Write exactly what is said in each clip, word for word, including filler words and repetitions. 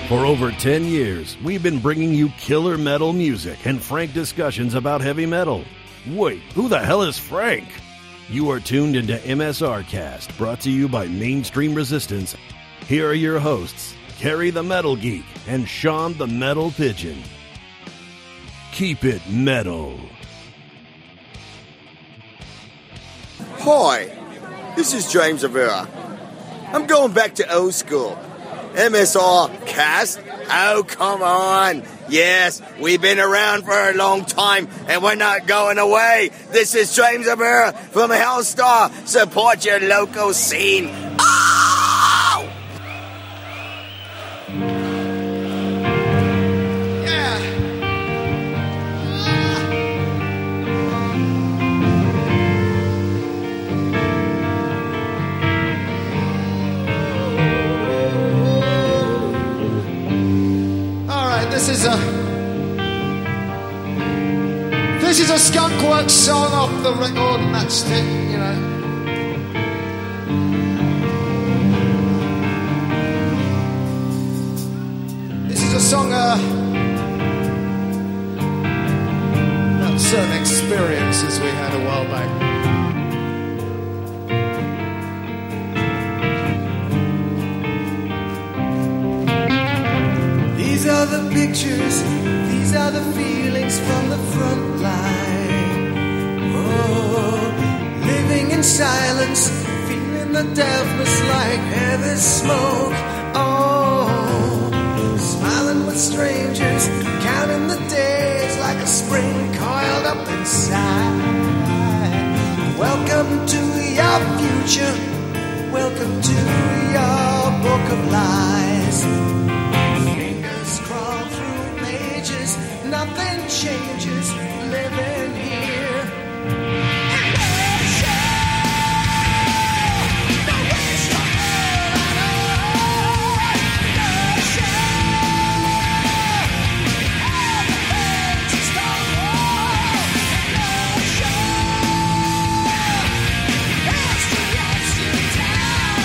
For over ten years, we've been bringing you killer metal music and frank discussions about heavy metal. Wait, who the hell is Frank? You are tuned into M S R Cast, brought to you by Mainstream Resistance. Here are your hosts, Kerry the Metal Geek and Sean the Metal Pigeon. Keep it metal. Hi, this is James Avera. I'm going back to old school. M S R Cast? Oh, come on. Yes, we've been around for a long time, and we're not going away. This is James Avera from Hellstar. Support your local scene. Oh! Yeah. This is a This is a Skunkworks song off the record, and that's it, you know. This is a song uh, about certain experiences we had a while back. These are the pictures, these are the feelings from the front line. Oh, living in silence, feeling the deafness like heavy smoke. Oh, smiling with strangers, counting the days like a spring coiled up inside. Welcome to your future, welcome to your book of lies. Crawl through pages, nothing changes, living here. Inertia, no wish to move at all. Inertia, everything's a stone wall. Inertia, history lets you down.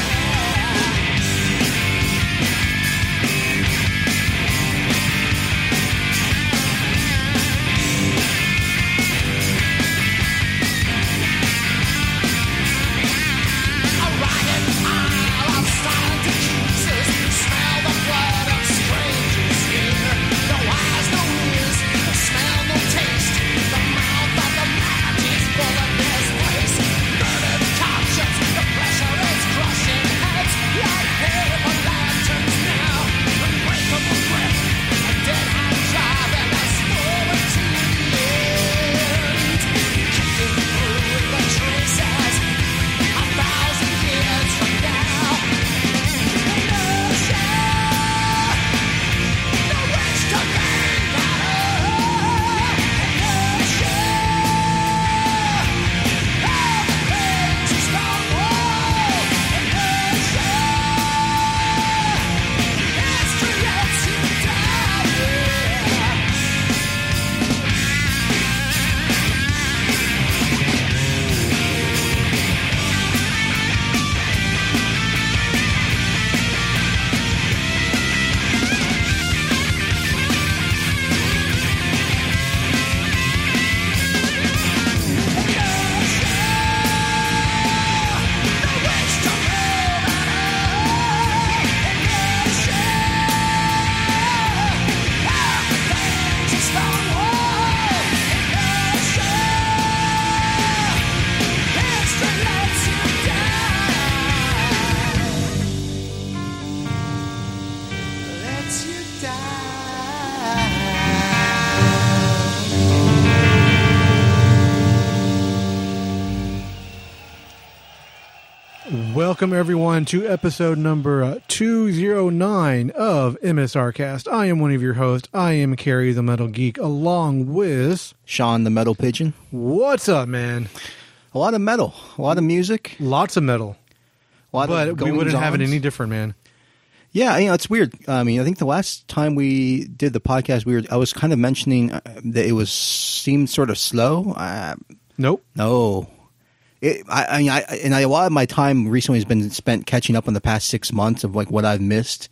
Welcome, everyone, to episode number uh, two oh nine of M S R Cast. I am one of your hosts. I am Kerry the Metal Geek, along with... Sean the Metal Pigeon. What's up, man? A lot of metal. A lot of music. Lots of metal. A lot but of we wouldn't have it goings-ons. any different, man. Yeah, you know, it's weird. I mean, I think the last time we did the podcast, we were I was kind of mentioning uh, that it was seemed sort of slow. Uh, Nope. no. It, I, I mean, I, and I, a lot of my time recently has been spent catching up on the past six months of like what I've missed.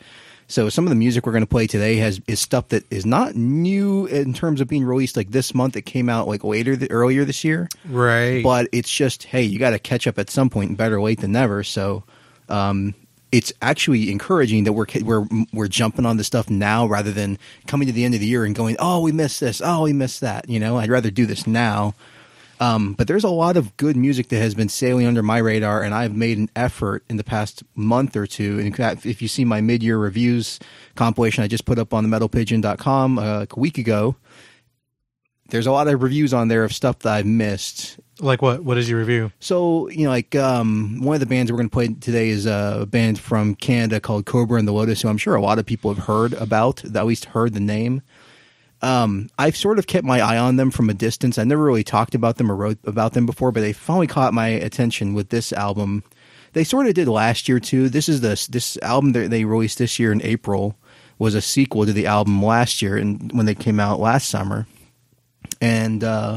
So some of the music we're going to play today has is stuff that is not new in terms of being released like this month. It came out like later, th- earlier this year. Right. But it's just, hey, you got to catch up at some point, and better late than never. So um, it's actually encouraging that we're we're we're jumping on this stuff now rather than coming to the end of the year and going, oh, we missed this, oh, we missed that. You know, I'd rather do this now. Um, but there's a lot of good music that has been sailing under my radar, and I've made an effort in the past month or two. And if you see my mid-year reviews compilation I just put up on the metal pigeon dot com uh, like a week ago, there's a lot of reviews on there of stuff that I've missed. Like what? What is your review? So, you know, like um, one of the bands we're going to play today is a band from Canada called Cobra and the Lotus, who I'm sure a lot of people have heard about, at least heard the name. Um, I've sort of kept my eye on them from a distance. I never really talked about them or wrote about them before, but they finally caught my attention with this album. They sort of did last year too. This is the this album that they released this year in April was a sequel to the album last year, and when they came out last summer. And uh,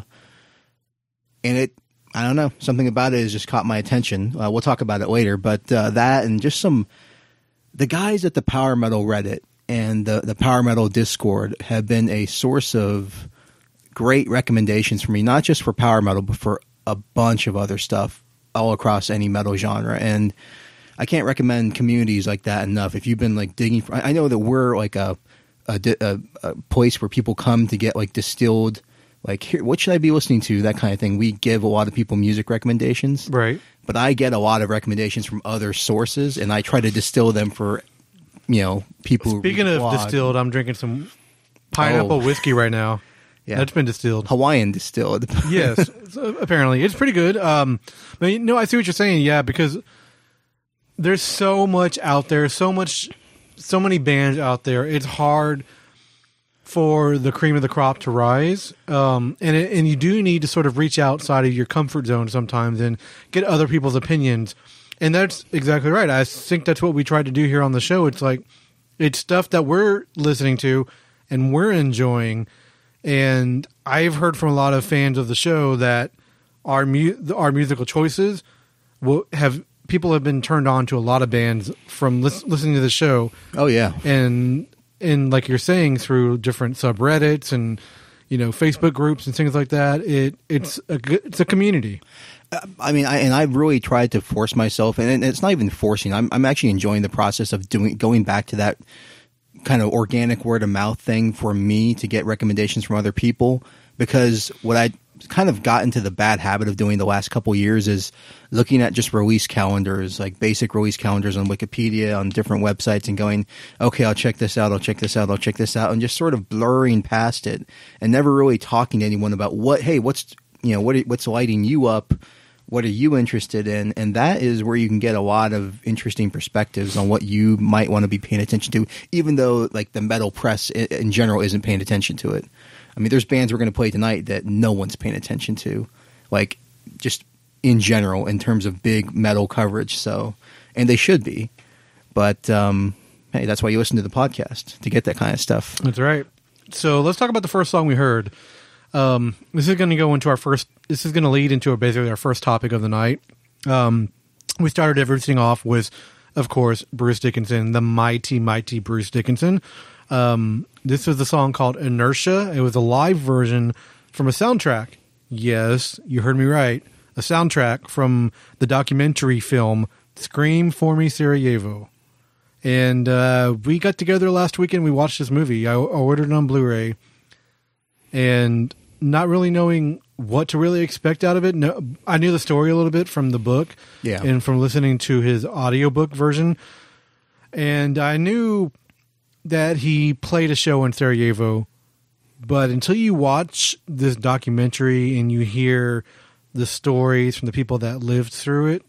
and it, I don't know, something about it has just caught my attention. Uh, we'll talk about it later, but uh, that and just some the guys at the Power Metal Reddit and the, the Power Metal Discord have been a source of great recommendations for me, not just for Power Metal, but for a bunch of other stuff all across any metal genre. And I can't recommend communities like that enough. If you've been like digging for, I know that we're like a a, a a place where people come to get like distilled, like, here, what should I be listening to? That kind of thing. We give a lot of people music recommendations. Right. But I get a lot of recommendations from other sources, and I try to distill them for, you know, people. Speaking who of blog. distilled, I'm drinking some pineapple Oh. whiskey right now. Yeah. That's been distilled. Hawaiian distilled. Yes, so apparently it's pretty good. Um, but you know, I see what you're saying. Yeah, because there's so much out there, so much, so many bands out there. It's hard for the cream of the crop to rise, um, and it, and you do need to sort of reach outside of your comfort zone sometimes and get other people's opinions. And that's exactly right. I think that's what we tried to do here on the show. It's like it's stuff that we're listening to and we're enjoying. And I've heard from a lot of fans of the show that our mu- our musical choices will have people have been turned on to a lot of bands from lis- listening to the show. Oh yeah, and and like you're saying, through different subreddits and you know Facebook groups and things like that. It it's a good- it's a community. I mean, I, and I've really tried to force myself, and it's not even forcing. I'm I'm actually enjoying the process of doing going back to that kind of organic word of mouth thing for me to get recommendations from other people, because what I kind of got into the bad habit of doing the last couple years is looking at just release calendars, like basic release calendars on Wikipedia, on different websites, and going, okay, I'll check this out, I'll check this out, I'll check this out, and just sort of blurring past it and never really talking to anyone about what, hey, what's, you know, what what's lighting you up? What are you interested in? And that is where you can get a lot of interesting perspectives on what you might want to be paying attention to, even though like the metal press in, in general isn't paying attention to it. I mean, there's bands we're going to play tonight that no one's paying attention to, like just in general in terms of big metal coverage. So, and they should be, but um, hey, that's why you listen to the podcast, to get that kind of stuff. That's right. So let's talk about the first song we heard. Um, this is going to go into our first. This is going to lead into our, basically our first topic of the night. Um, we started everything off with, of course, Bruce Dickinson, the mighty, mighty Bruce Dickinson. Um, this was a song called Inertia. It was a live version from a soundtrack. Yes, you heard me right. A soundtrack from the documentary film Scream for Me, Sarajevo. And uh, we got together last weekend. We watched this movie. I ordered it on Blu-ray. And not really knowing what to really expect out of it. No, I knew the story a little bit from the book, yeah, and from listening to his audiobook version. And I knew that he played a show in Sarajevo, but until you watch this documentary and you hear the stories from the people that lived through it,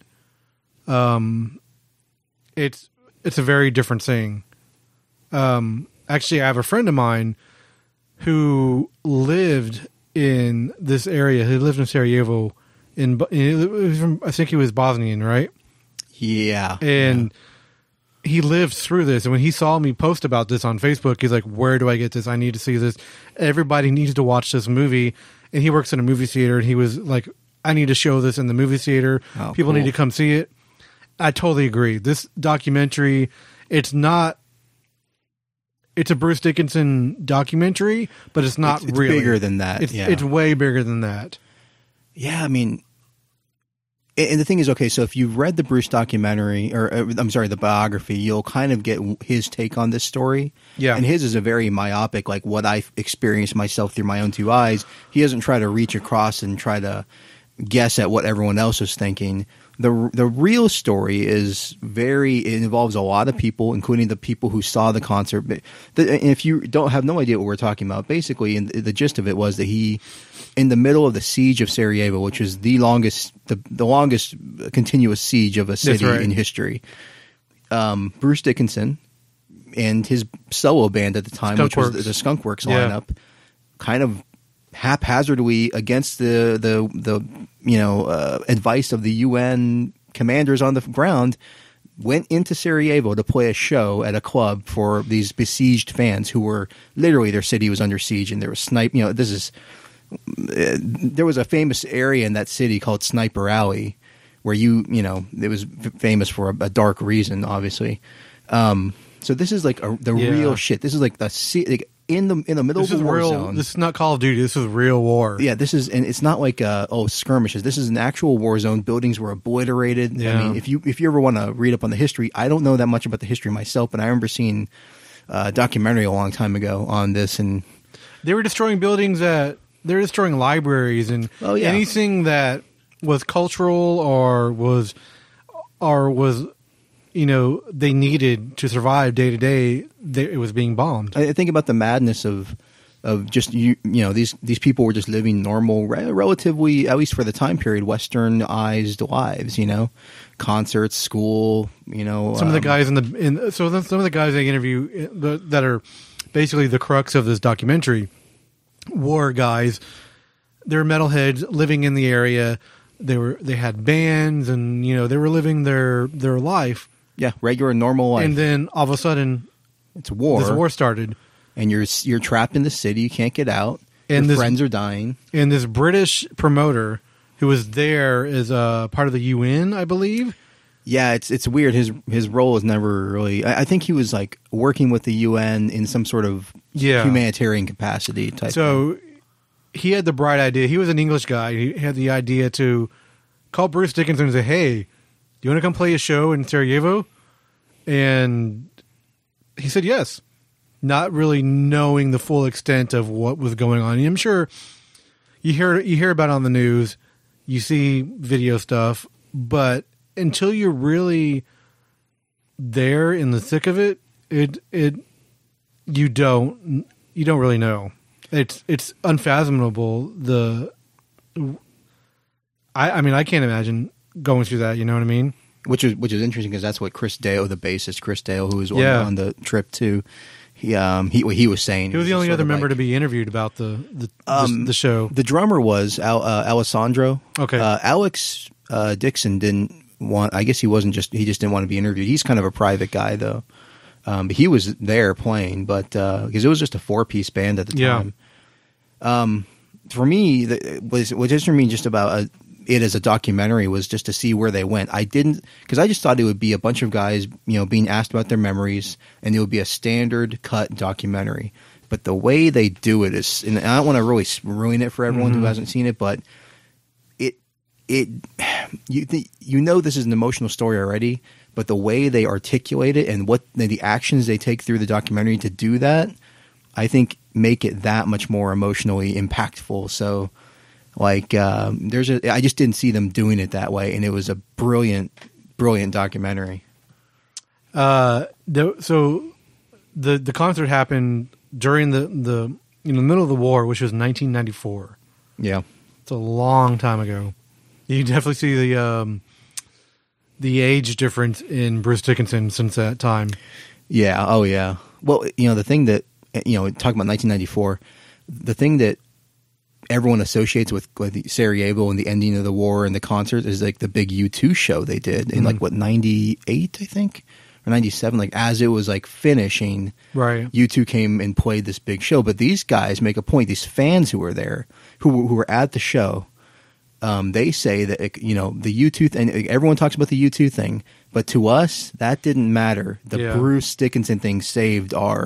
um, it's it's a very different thing. Um, actually, I have a friend of mine who lived in this area. He lived in Sarajevo. In, in I think he was Bosnian, right? Yeah. And yeah. he lived through this. And when he saw me post about this on Facebook, he's like, where do I get this? I need to see this. Everybody needs to watch this movie. And he works in a movie theater. And he was like, I need to show this in the movie theater. Oh, People cool. need to come see it. I totally agree. This documentary, it's not it's a Bruce Dickinson documentary, but it's not It's, it's really bigger than that. It's yeah. it's way bigger than that. Yeah, I mean, and and the thing is, okay, so if you've read the Bruce documentary, or uh, I'm sorry, the biography, you'll kind of get his take on this story. Yeah. And his is a very myopic, like what I've experienced myself through my own two eyes. He doesn't try to reach across and try to guess at what everyone else is thinking. The the real story is very, it involves a lot of people, including the people who saw the concert. But the, and if you don't have no idea what we're talking about, basically, and the gist of it was that he, in the middle of the siege of Sarajevo, which was the longest, the, the longest continuous siege of a city right. in history, um, Bruce Dickinson and his solo band at the time, Skunk which was Works. the, the Skunk Works Yeah. lineup, kind of haphazardly against the the the you know uh, advice of the U N commanders on the ground, went into Sarajevo to play a show at a club for these besieged fans who were literally, their city was under siege, and there was snipe. You know, this is uh, there was a famous area in that city called Sniper Alley, where you you know it was f- famous for a, a dark reason, obviously. Um, so this is like a, the Yeah. real shit. This is like the se- like in the in the middle This of is a war real. zone. This is not Call of Duty. This is real war. Yeah, this is, and it's not like uh, oh skirmishes. This is an actual war zone. Buildings were obliterated. Yeah. I mean, if you if you ever want to read up on the history, I don't know that much about the history myself, but I remember seeing a documentary a long time ago on this, and They were destroying buildings that they were destroying libraries and Oh, yeah. anything that was cultural or was or was you know they needed to survive day to day. they- It was being bombed. I I think about the madness of of just you you know these these people were just living normal, re- relatively, at least for the time period, westernized lives. You know, concerts, school. You know, Some of the um, guys in the in so the, some of the guys they interview uh, the, that are basically the crux of this documentary were guys. They're metalheads living in the area. They were they had bands and you know they were living their their life. yeah, regular normal life. And then all of a sudden, it's war. this war started, and you're you're trapped in the city. You can't get out. And Your this- friends are dying. and this British promoter who was there is a part of the U N, I believe. Yeah, it's it's weird. His his role is never really. I, I think he was like working with the U N in some sort of Yeah. humanitarian capacity type. thing. So he had the bright idea. He was an English guy. He had the idea to call Bruce Dickinson and say, "Hey, do you want to come play a show in Sarajevo?" And he said yes, not really knowing the full extent of what was going on. And I'm sure you hear you hear about it on the news, you see video stuff, but until you're really there in the thick of it, it it you don't you don't really know. It's it's unfathomable. The I I mean I can't imagine going through that. You know what I mean? which is which is interesting because that's what Chris Dale, the bassist Chris Dale, who was on, Yeah. on the trip too. He um he what he was saying. He was the only sort other of member like- to be interviewed about the the, Um, the, the show. The drummer was Al, uh, Alessandro. Okay. Uh, Alex uh, Dixon didn't want. I guess he wasn't just. He just didn't want to be interviewed. He's kind of a private guy though. Um, but he was there playing, but because it was just a four piece band at the Yeah. time. Um, for me, the, was what interested me just about uh it as a documentary was just to see where they went. I didn't because I just thought it would be a bunch of guys, you know, being asked about their memories, and it would be a standard cut documentary. But the way they do it is, and I don't want to really ruin it for everyone Mm-hmm. who hasn't seen it, but it it you th- you know this is an emotional story already, but the way they articulate it and what the actions they take through the documentary to do that, I think make it that much more emotionally impactful. So, like, um, there's a I just didn't see them doing it that way, and it was a brilliant, brilliant documentary. Uh, the, so the the concert happened during the the in the middle of the war, which was nineteen ninety-four. Yeah. It's a long time ago. You definitely see the um, the age difference in Bruce Dickinson since that time. Yeah. Oh, yeah. Well, you know, the thing that, you know, talking about nineteen ninety-four, the thing that everyone associates with, with Sarajevo and the ending of the war and the concerts is like the big U two show they did in like, what, ninety-eight, I think? Or ninety-seven, like as it was like finishing, Right. U two came and played this big show. But these guys make a point, these fans who were there, who, who were at the show, um, they say that, it, you know, the U two thing, everyone talks about the U two thing, but to us, that didn't matter. The Yeah. Bruce Dickinson thing saved our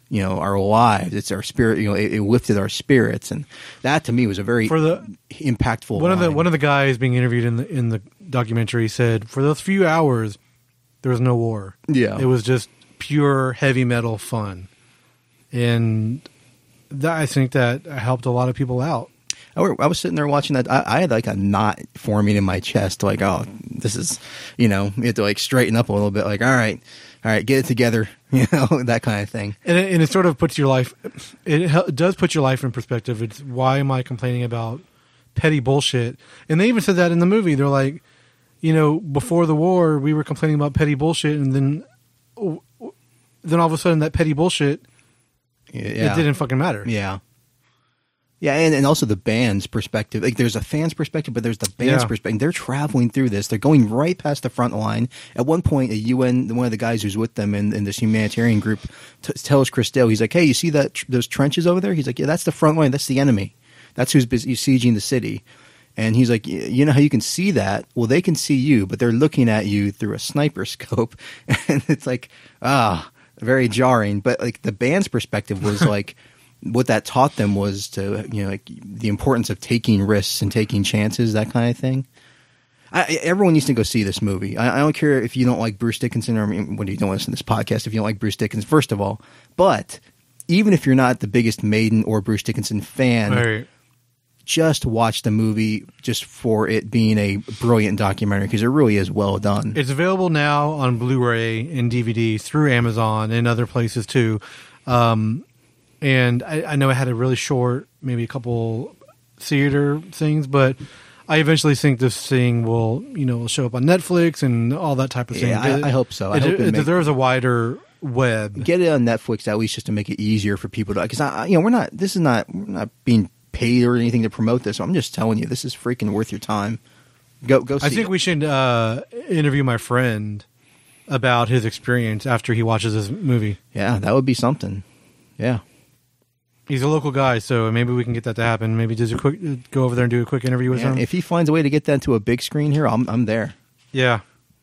you know, our lives. It's our spirit. You know, it, it lifted our spirits, and that to me was a very For the- impactful. One of the line. one of the guys being interviewed in the in the documentary said, for those few hours, there was no war. Yeah. It was just pure heavy metal fun, and that, I think that helped a lot of people out. I, were, I was sitting there watching that. I, I had like a knot forming in my chest. Like, oh, this is, you know, you have to like straighten up a little bit. Like, all right, all right, get it together. You know, that kind of thing. And it, and it sort of puts your life. It, hel- it does put your life in perspective. It's why am I complaining about petty bullshit? And they even said that in the movie. They're like, you know, before the war, we were complaining about petty bullshit, and then, then all of a sudden, that petty bullshit, Yeah. it didn't fucking matter. Yeah. Yeah, and, and also the band's perspective. Like, there's a fan's perspective, but there's the band's Yeah. perspective. They're traveling through this. They're going right past the front line. At one point, a U N, one of the guys who's with them in, in this humanitarian group, t- tells Chris Dale, he's like, hey, you see that tr- those trenches over there? He's like, yeah, that's the front line. That's the enemy. That's who's busy sieging the city. And he's like, you know how you can see that? Well, they can see you, but they're looking at you through a sniper scope. And it's like, ah, very jarring. But like the band's perspective was like, what that taught them was to, you know, like the importance of taking risks and taking chances, that kind of thing. I, everyone needs to go see this movie. I, I don't care if you don't like Bruce Dickinson, or I mean, what do you don't listen to this podcast if you don't like Bruce Dickinson, first of all. But even if you're not the biggest Maiden or Bruce Dickinson fan, Right. just watch the movie just for it being a brilliant documentary, because it really is well done. It's available now on Blu-ray and D V D through Amazon and other places too. Um, and I, I know it had a really short, maybe a couple theater things, but I eventually think this thing will, you know, show up on Netflix and all that type of thing. Yeah, I- It- I hope so. I it, hope it, it make- deserves a wider web. Get it on Netflix at least just to make it easier for people to, because I, you know, we're not. This is not. We're not being paid or anything to promote this. I'm just telling you, this is freaking worth your time. Go, go. See I think it. we should uh, interview my friend about his experience after he watches this movie. Yeah, that would be something. Yeah. He's a local guy, so maybe we can get that to happen. Maybe just a quick go over there and do a quick interview with Yeah, him. if he finds a way to get that to a big screen here, I'm I'm there. Yeah,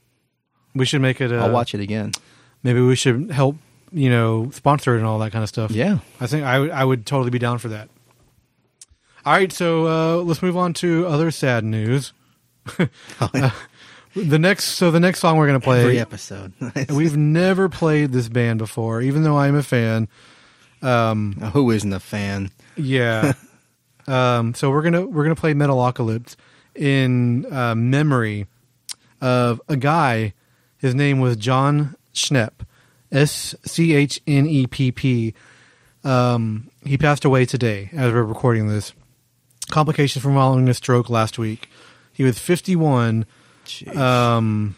we should make it. Uh, I'll watch it again. Maybe we should help, you know, sponsor it and all that kind of stuff. Yeah. I think I would I would totally be down for that. All right, so uh, let's move on to other sad news. uh, the next, so the next song we're going to play. Every episode. We've never played this band before, even though I'm a fan. Who isn't a fan? Yeah. um, so we're gonna we're gonna play Metalocalypse in uh, memory of a guy. His name was John Schnepp, S C H N E P P. Um, he passed away today as we're recording this. Complications from following a stroke last week. He was fifty-one. Jeez. Um,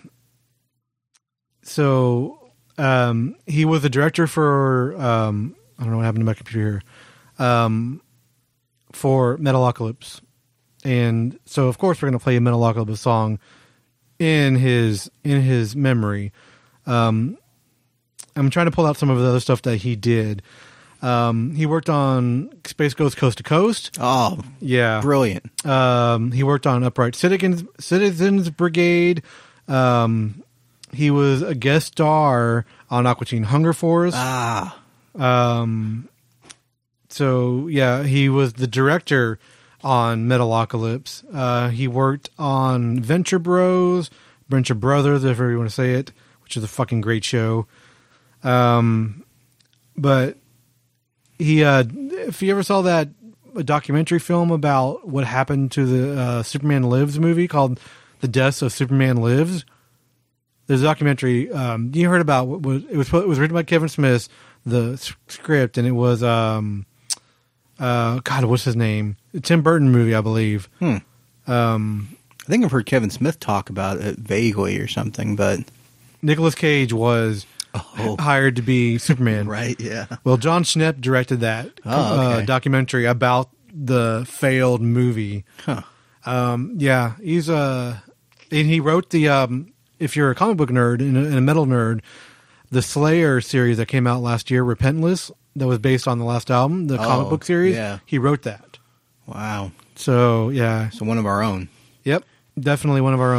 so um, he was the director for um, I don't know what happened to my computer here. Um, for Metalocalypse, and so of course we're going to play a Metalocalypse song in his in his memory. Um, I'm trying to pull out some of the other stuff that he did. Um, he worked on Space Ghost Coast to Coast. Oh, Yeah, brilliant. um, he worked on Upright Citizens, Citizens Brigade. Um, he was a guest star on Aqua Teen Hunger Force. Ah, Um, so yeah, he was the director on Metalocalypse. Uh, he worked on Venture Bros, Venture Brothers, if you want to say it, which is a fucking great show. Um, but he, uh, if you ever saw that documentary film about what happened to the uh, Superman Lives movie called "The Deaths of Superman Lives," there's a documentary. Um, you heard about what was it was it was written by Kevin Smith, the s- script, and it was um, uh, God, what's his name? Tim Burton movie, I believe. Hmm. Um, I think I've heard Kevin Smith talk about it vaguely or something, but Nicolas Cage was Oh. hired to be Superman. right, yeah. Well, John Schnepp directed that Oh, uh, okay. documentary about the failed movie. Huh. Um, yeah, he's uh, and he wrote the um, if you're a comic book nerd and a, and a metal nerd, the Slayer series that came out last year, Repentless, that was based on the last album, the comic Oh, book series. yeah. He wrote that. Wow. So yeah, So one of our own. yep, definitely one of our own.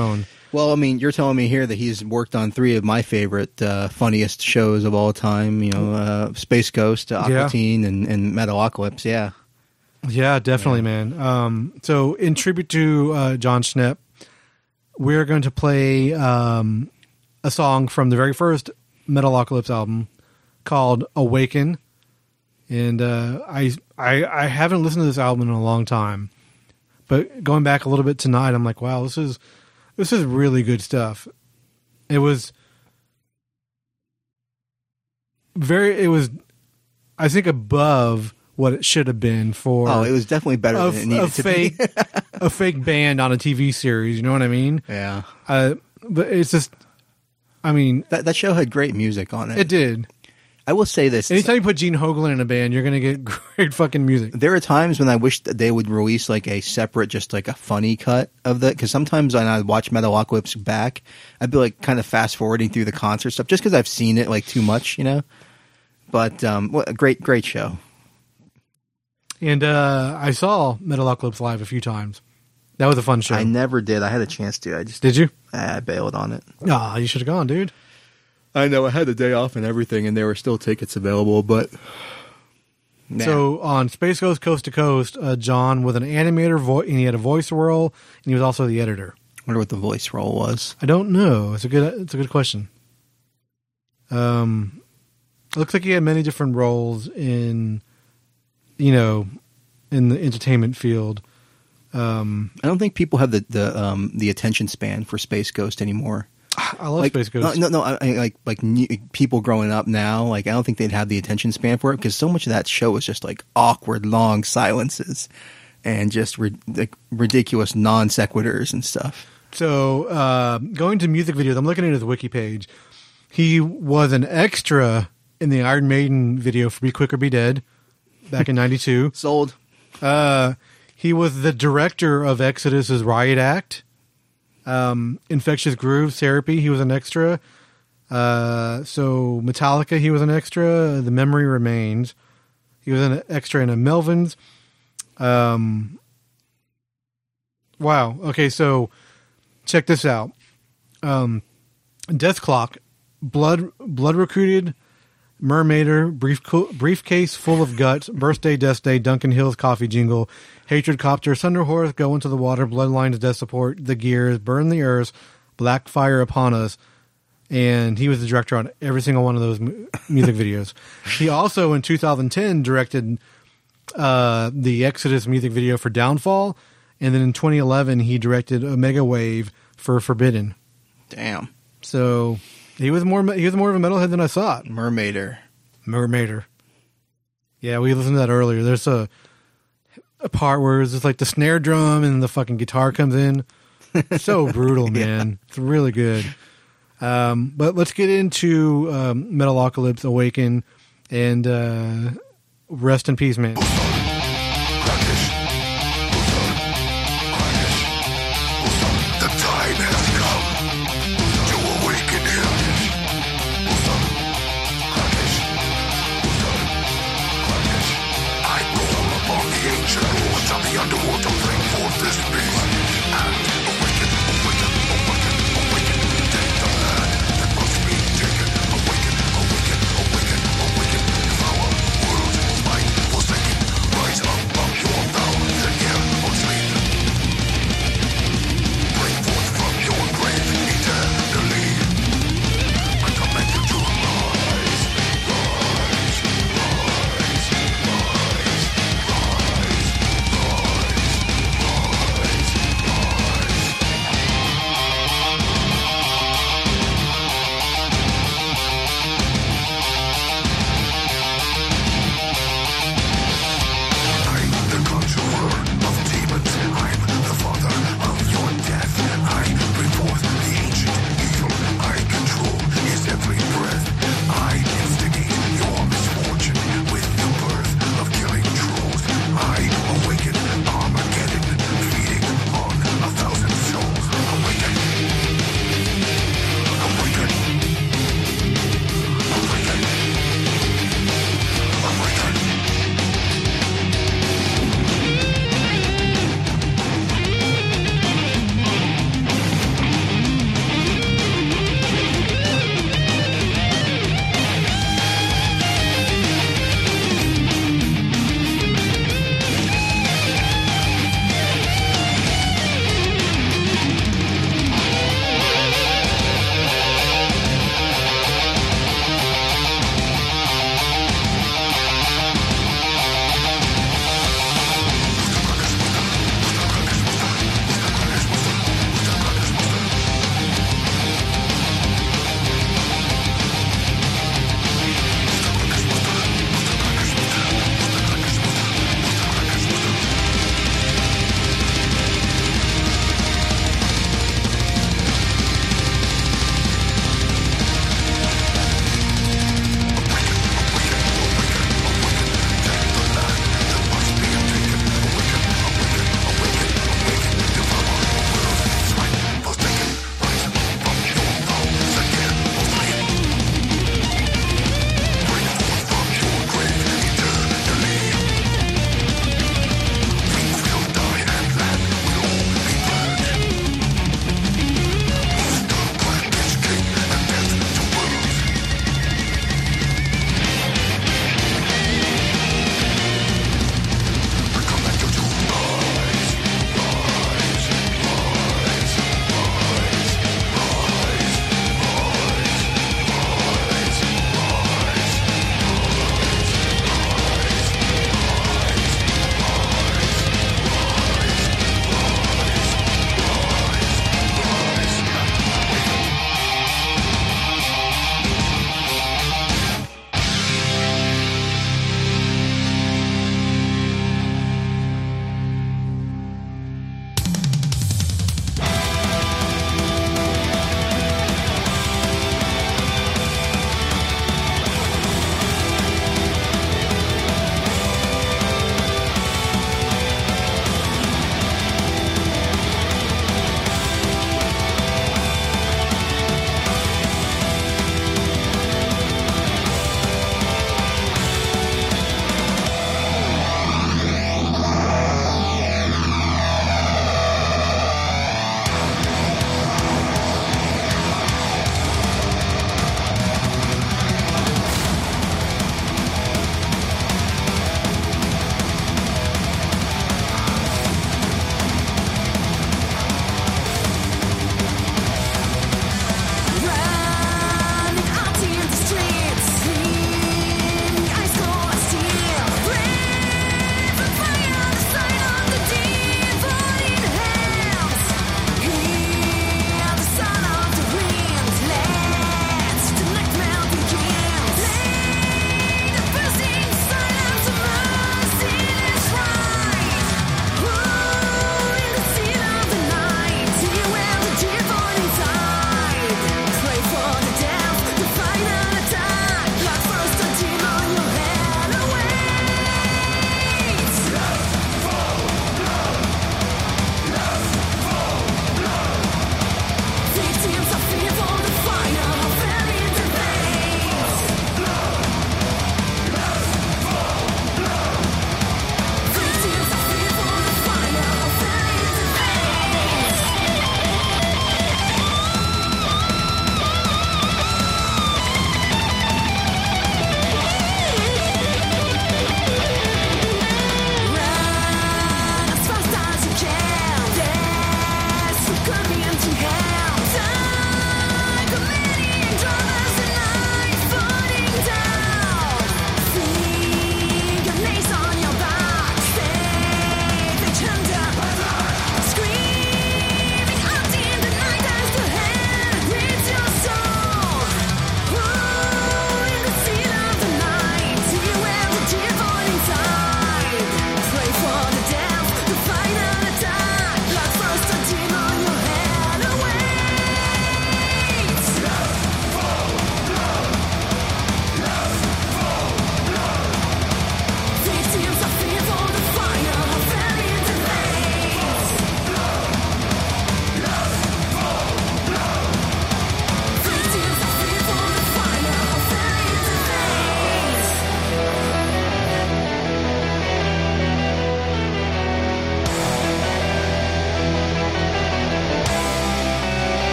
Well, I mean, you're telling me here that he's worked on three of my favorite, uh, funniest shows of all time. You know, uh, Space Ghost, uh, Aqua Yeah. Teen, and, and Metalocalypse. Yeah. Yeah, definitely, man. Um, so, in tribute to uh, John Schnepp, we're going to play um, a song from the very first Metalocalypse album called "Awaken," and uh, I, I I haven't listened to this album in a long time, but going back a little bit tonight, I'm like, wow, this is this is really good stuff. It was very, it was, I think, above what it should have been for. Oh, it was definitely better a, than it needed a to fake, be. a fake band on a T V series. You know what I mean? Yeah. Uh, but it's just, I mean, That that show had great music on it. it did. I will say this. Anytime you put Gene Hoglan in a band, you're going to get great fucking music. There are times when I wish that they would release like a separate, just like a funny cut of the. Because sometimes when I watch Metalocalypse back, I'd be like kind of fast forwarding through the concert stuff just because I've seen it like too much, you know. But um, what a great, great show. And uh, I saw Metalocalypse live a few times. That was a fun show. I never did. I had a chance to. I just Did you? I bailed on it. Ah, you should have gone, dude. I know. I had the day off and everything, and there were still tickets available, but. Nah. So on Space Ghost Coast to Coast, uh, John was an animator, vo- and he had a voice role, and he was also the editor. I wonder what the voice role was. I don't know. It's a good. It's a good question. Um, it looks like he had many different roles in, you know, in the entertainment field. Um, I don't think people have the the um, the attention span for Space Ghost anymore. I love like, Space Ghost. No, no, I, I, like like new, people growing up now. Like I don't think they'd have the attention span for it because so much of that show was just like awkward, long silences, and just ri- like ridiculous non sequiturs and stuff. So uh, going to music videos, I'm looking at his wiki page. He was an extra in the Iron Maiden video for "Be Quick or Be Dead" back in ninety-two. Sold. Uh, he was the director of Exodus's Riot Act. Um, Infectious Grooves Therapy, he was an extra. Uh, so Metallica, he was an extra. The Memory Remains, he was an extra in a Melvins. Um, wow. Okay, so check this out. Um, Death Clock, Blood, Blood Recruited, Mermaider, brief, Briefcase Full of Guts, Birthday, Death Day, Duncan Hill's Coffee Jingle, Hatred Copter, Thunder Horse, Go Into the Water, Bloodlines, Death Support, The Gears, Burn the Earth, Black Fire Upon Us, and he was the director on every single one of those mu- music videos. He also, in two thousand ten, directed uh, the Exodus music video for Downfall, and then in twenty eleven, he directed Omega Wave for Forbidden. Damn. So he was more he was more of a metalhead than I thought. Mermaider. Mermaider. Yeah, we listened to that earlier. There's a a part where it's just like the snare drum and the fucking guitar comes in. So brutal, man. Yeah. It's really good. Um, but let's get into um, Metalocalypse Awaken and uh, rest in peace, man. Awaken, awaken, awaken, devour world, might forsaken.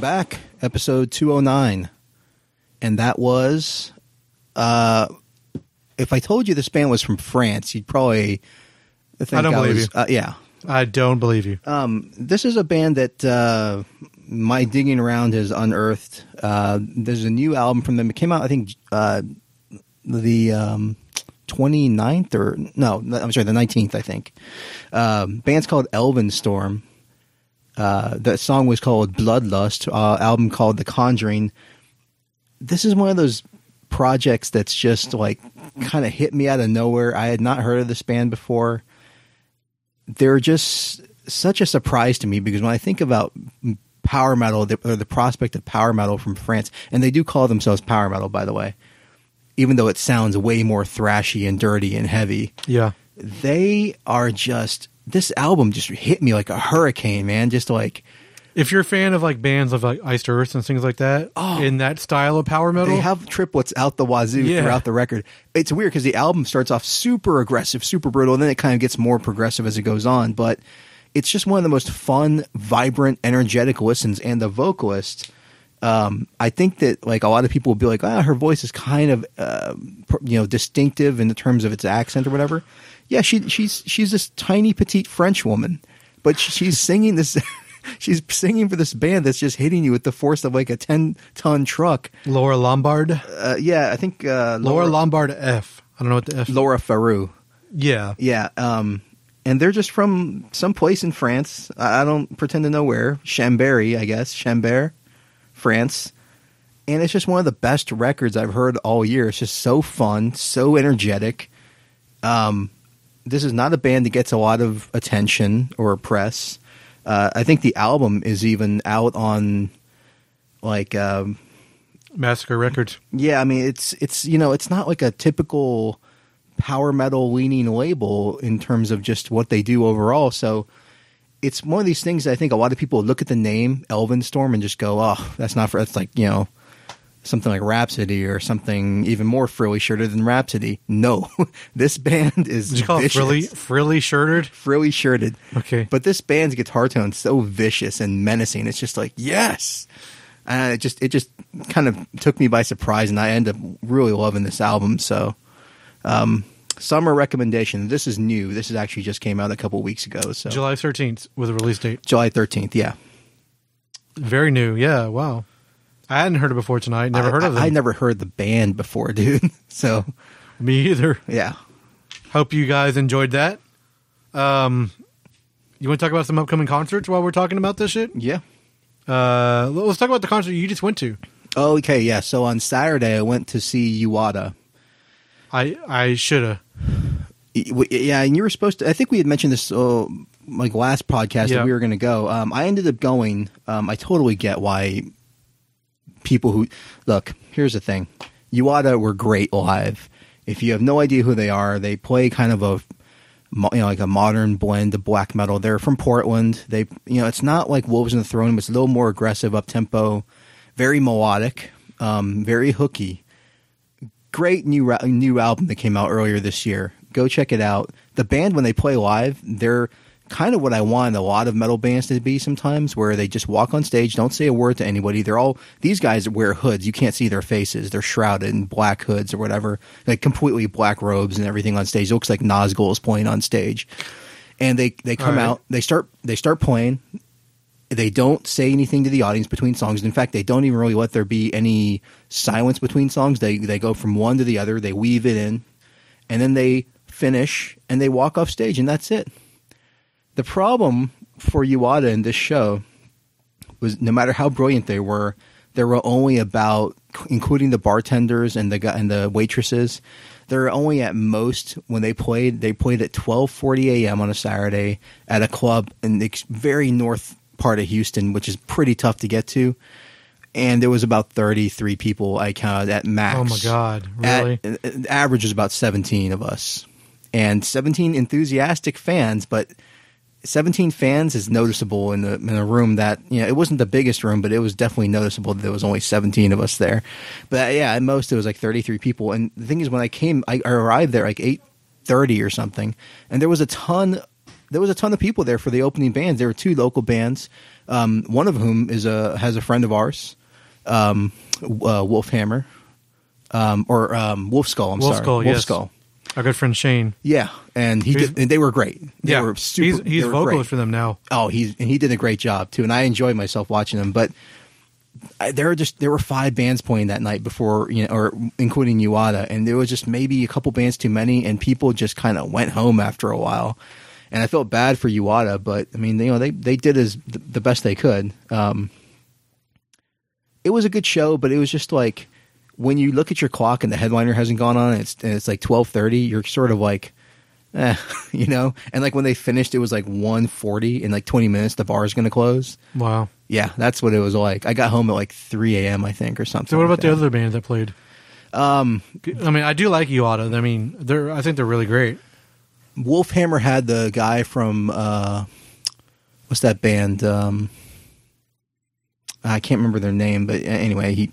back. Episode two oh nine. And that was, uh, if I told you this band was from France, you'd probably think I don't I believe was, you. Uh, yeah. I don't believe you. Um, this is a band that uh, my digging around has unearthed. Uh, there's a new album from them. It came out, I think, uh, the um, twenty-ninth or no, I'm sorry, the nineteenth, I think. Um, band's called Elven Storm. Uh, the song was called Bloodlust. Uh, album called The Conjuring. This is one of those projects that's just like kind of hit me out of nowhere. I had not heard of this band before. They're just such a surprise to me because when I think about power metal the, or the prospect of power metal from France, and they do call themselves power metal, by the way, even though it sounds way more thrashy and dirty and heavy. Yeah. They are just, this album just hit me like a hurricane, man. Just like, if you're a fan of like bands of like Iced Earth and things like that, Oh. in that style of power metal, they have triplets out the wazoo Yeah. throughout the record. It's weird because the album starts off super aggressive, super brutal, and then it kind of gets more progressive as it goes on. But it's just one of the most fun, vibrant, energetic listens. And the vocalist, um, I think that like a lot of people will be like, ah, her voice is kind of uh, you know distinctive in the terms of its accent or whatever. Yeah, she she's she's this tiny petite French woman, but she, she's singing this. She's singing for this band that's just hitting you with the force of like a ten-ton truck. Laura Lombard. Uh, yeah, I think uh, Laura Lombard F. I don't know what the F. Laura Farou. Yeah. Yeah, um, and they're just from some place in France. I I don't pretend to know where. Chambéry, I guess. Chambert, France. And it's just one of the best records I've heard all year. It's just so fun, so energetic. Um, this is not a band that gets a lot of attention or press. Uh, I think the album is even out on, like, um, Massacre Records. yeah. I mean, it's it's you know, it's not like a typical power metal leaning label in terms of just what they do overall. So it's one of these things that I think a lot of people look at the name Elven Storm and just go, "Oh, that's not for." That's like you know, something like Rhapsody or something even more frilly shirted than Rhapsody. No, this band is Did you call vicious. it frilly, frilly shirted? Frilly shirted. Okay. But this band's guitar tone is so vicious and menacing. It's just like, yes. And it just it just kind of took me by surprise, and I ended up really loving this album. So, um, summer recommendation. This is new. This is actually just came out a couple weeks ago. So July thirteenth with a release date. July thirteenth, yeah. Very new. Yeah. Wow. I hadn't heard it before tonight. Never I, heard of I, them. I never heard the band before, dude. So, Me either. yeah. Hope you guys enjoyed that. Um, you want to talk about some upcoming concerts while we're talking about this shit? Yeah. Uh, let's talk about the concert you just went to. Oh, okay, yeah. So on Saturday, I went to see Uwada. I I should have. Yeah, and you were supposed to. I think we had mentioned this uh, like last podcast Yeah. that we were going to go. Um, I ended up going. Um, I totally get why people who look. Here's the thing: Uwada were great live. If you have no idea who they are, they play kind of a mo- you know like a modern blend of black metal. They're from Portland. They you know it's not like Wolves in the Throne. It's a little more aggressive, up tempo, very melodic, um, very hooky. Great new ra- new album that came out earlier this year. Go check it out. The band, when they play live, they're kind of what I want a lot of metal bands to be sometimes, where they just walk on stage, don't say a word to anybody. They're all, these guys wear hoods. You can't see their faces. They're shrouded in black hoods or whatever, like completely black robes and everything on stage. It looks like Nazgul is playing on stage. And they, they come All right. out, they start, they start playing. They don't say anything to the audience between songs. In fact, they don't even really let there be any silence between songs. They they go from one to the other. They weave it in, and then they finish and they walk off stage, and that's it. The problem for Uwada in this show was no matter how brilliant they were, there were only about, including the bartenders and the gu- and the waitresses, there were only at most when they played. They played at twelve forty a.m. on a Saturday at a club in the ex- very north part of Houston, which is pretty tough to get to, and there was about thirty-three people I counted at max. Oh my god! Really? At, uh, average was about seventeen of us, and seventeen enthusiastic fans. But seventeen fans is noticeable in, the, in a room that, you know, it wasn't the biggest room, but it was definitely noticeable that there was only seventeen of us there. But yeah, at most it was like thirty-three people. And the thing is, when I came, I, I arrived there like eight thirty or something, and there was a ton. there was a ton of people there for the opening bands. There were two local bands, um, one of whom is a has a friend of ours, um, uh, Wolfhammer, um, or um, Wolf Skull. I'm Wolf sorry, Skull, Wolf yes. Skull. Our good friend Shane. Yeah, and he He's- did, and they were great. They yeah, were super. he's, they he's were vocalist great. for them now. Oh, he's and he did a great job too, and I enjoyed myself watching him. But I, there were just there were five bands playing that night before, you know, or including Uada, and there was just maybe a couple bands too many, and people just kind of went home after a while. And I felt bad for Uada, but I mean, you know, they they did as the best they could. Um, it was a good show, but it was just like when you look at your clock and the headliner hasn't gone on, and it's and it's like twelve thirty. You're sort of like, eh, you know. And like when they finished, it was like one forty in like twenty minutes. The bar is going to close. Wow. Yeah, that's what it was like. I got home at like three a.m. I think, or something. So what like about the that. other band that played? Um, I mean, I do like Uada. I mean, they're I think they're really great. Wolfhammer had the guy from uh, what's that band? Um, I can't remember their name, but anyway, he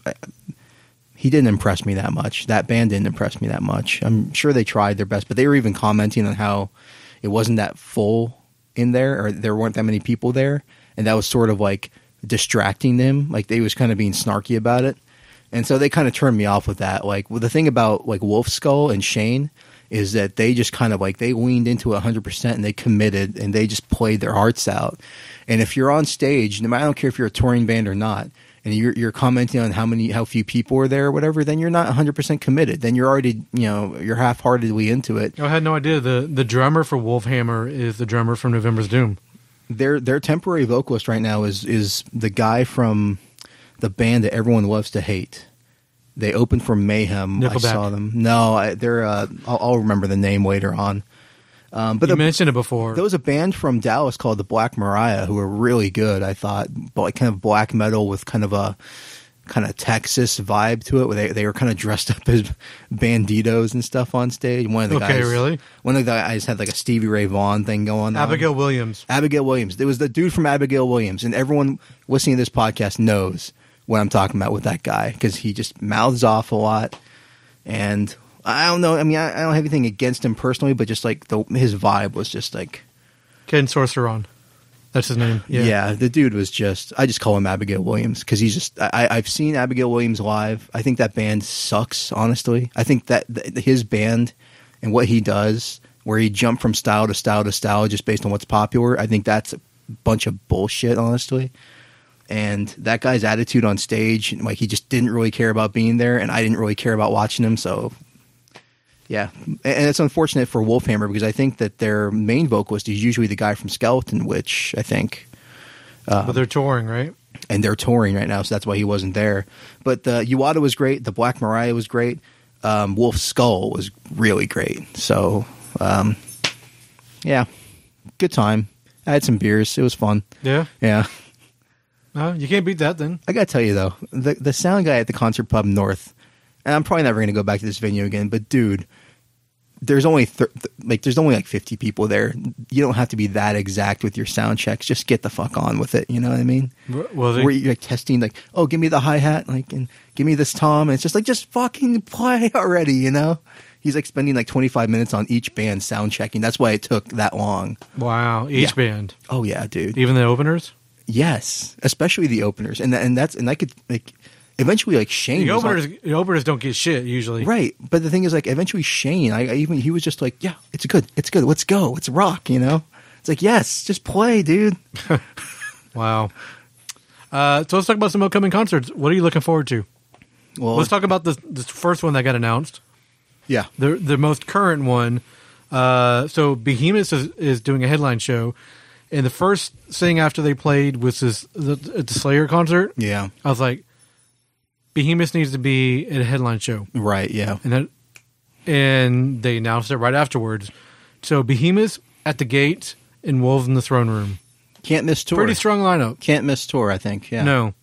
he didn't impress me that much. That band didn't impress me that much. I'm sure they tried their best, but they were even commenting on how it wasn't that full in there, or there weren't that many people there, and that was sort of like distracting them. Like they was kind of being snarky about it, and so they kind of turned me off with that. Like, well, the thing about like Wolf Skull and Shane is that they just kind of like they leaned into it one hundred percent and they committed and they just played their hearts out. And if you're on stage, no matter, I don't care if you're a touring band or not, and you're you're commenting on how many how few people are there or whatever, then you're not one hundred percent committed. Then you're already, you know, you're half-heartedly into it. I had no idea the the drummer for Wolfhammer is the drummer from November's Doom. Their their temporary vocalist right now is is the guy from the band that everyone loves to hate. They opened for Mayhem. Nickelback. I saw them. No, I, they're. Uh, I'll, I'll remember the name later on. Um, but You the, mentioned it before. there was a band from Dallas called the Black Mariah who were really good. I thought, but like kind of black metal with kind of a kind of Texas vibe to it. Where they they were kind of dressed up as banditos and stuff on stage. One of the Okay, guys, really? One of the guys had like a Stevie Ray Vaughan thing going on. Abigail Williams. Abigail Williams. There was the dude from Abigail Williams, and everyone listening to this podcast knows what I'm talking about with that guy because he just mouths off a lot. And I don't know. I mean, I, I don't have anything against him personally, but just like the his vibe was just like, Ken Sorceron. That's his name. Yeah. yeah, the dude was just. I just call him Abigail Williams because he's just. I, I've seen Abigail Williams live. I think that band sucks. Honestly, I think that th- his band and what he does, where he jumped from style to style to style just based on what's popular, I think that's a bunch of bullshit. Honestly. And that guy's attitude on stage, like he just didn't really care about being there, and I didn't really care about watching him. So, yeah, and it's unfortunate for Wolfhammer because I think that their main vocalist is usually the guy from Skeleton, which I think, But they're touring, right? and they're touring right now, so that's why he wasn't there. But the Uada was great, the Black Mariah was great, um, Wolf Skull was really great. So, um, yeah, good time. I had some beers. It was fun. Yeah. Yeah. No, you can't beat that then. I gotta tell you though, the the sound guy at the Concert Pub North, and I'm probably never gonna go back to this venue again. But dude, there's only thir- like there's only like fifty people there. You don't have to be that exact with your sound checks. Just get the fuck on with it. You know what I mean? Was he? Where you're like testing, like, oh, give me the hi hat, like, and give me this tom, and it's just like, just fucking play already. You know? He's like spending like twenty-five minutes on each band sound checking. That's why it took that long. Wow. Each Yeah. band. Oh yeah, dude. Even the openers? Yes, especially the openers, and and that's and I could like eventually like Shane. The was on- openers, the openers don't get shit usually. right? But the thing is, like, eventually Shane, I, I even he was just like, yeah, it's good, it's good, let's go, let's rock, you know? It's like, yes, just play, dude. Wow. Uh, so let's talk about some upcoming concerts. What are you looking forward to? Well, Let's talk about the the first one that got announced. yeah, The the most current one. Uh, so Behemoth is, is doing a headline show, and the first thing after they played was this the, at the Slayer concert. yeah, I was like, Behemoth needs to be at a headline show, right, yeah, and that, and they announced it right afterwards. So Behemoth at the gate and Wolves in the throne room. can't miss tour. Pretty strong lineup. Can't miss tour. I think. Yeah. No,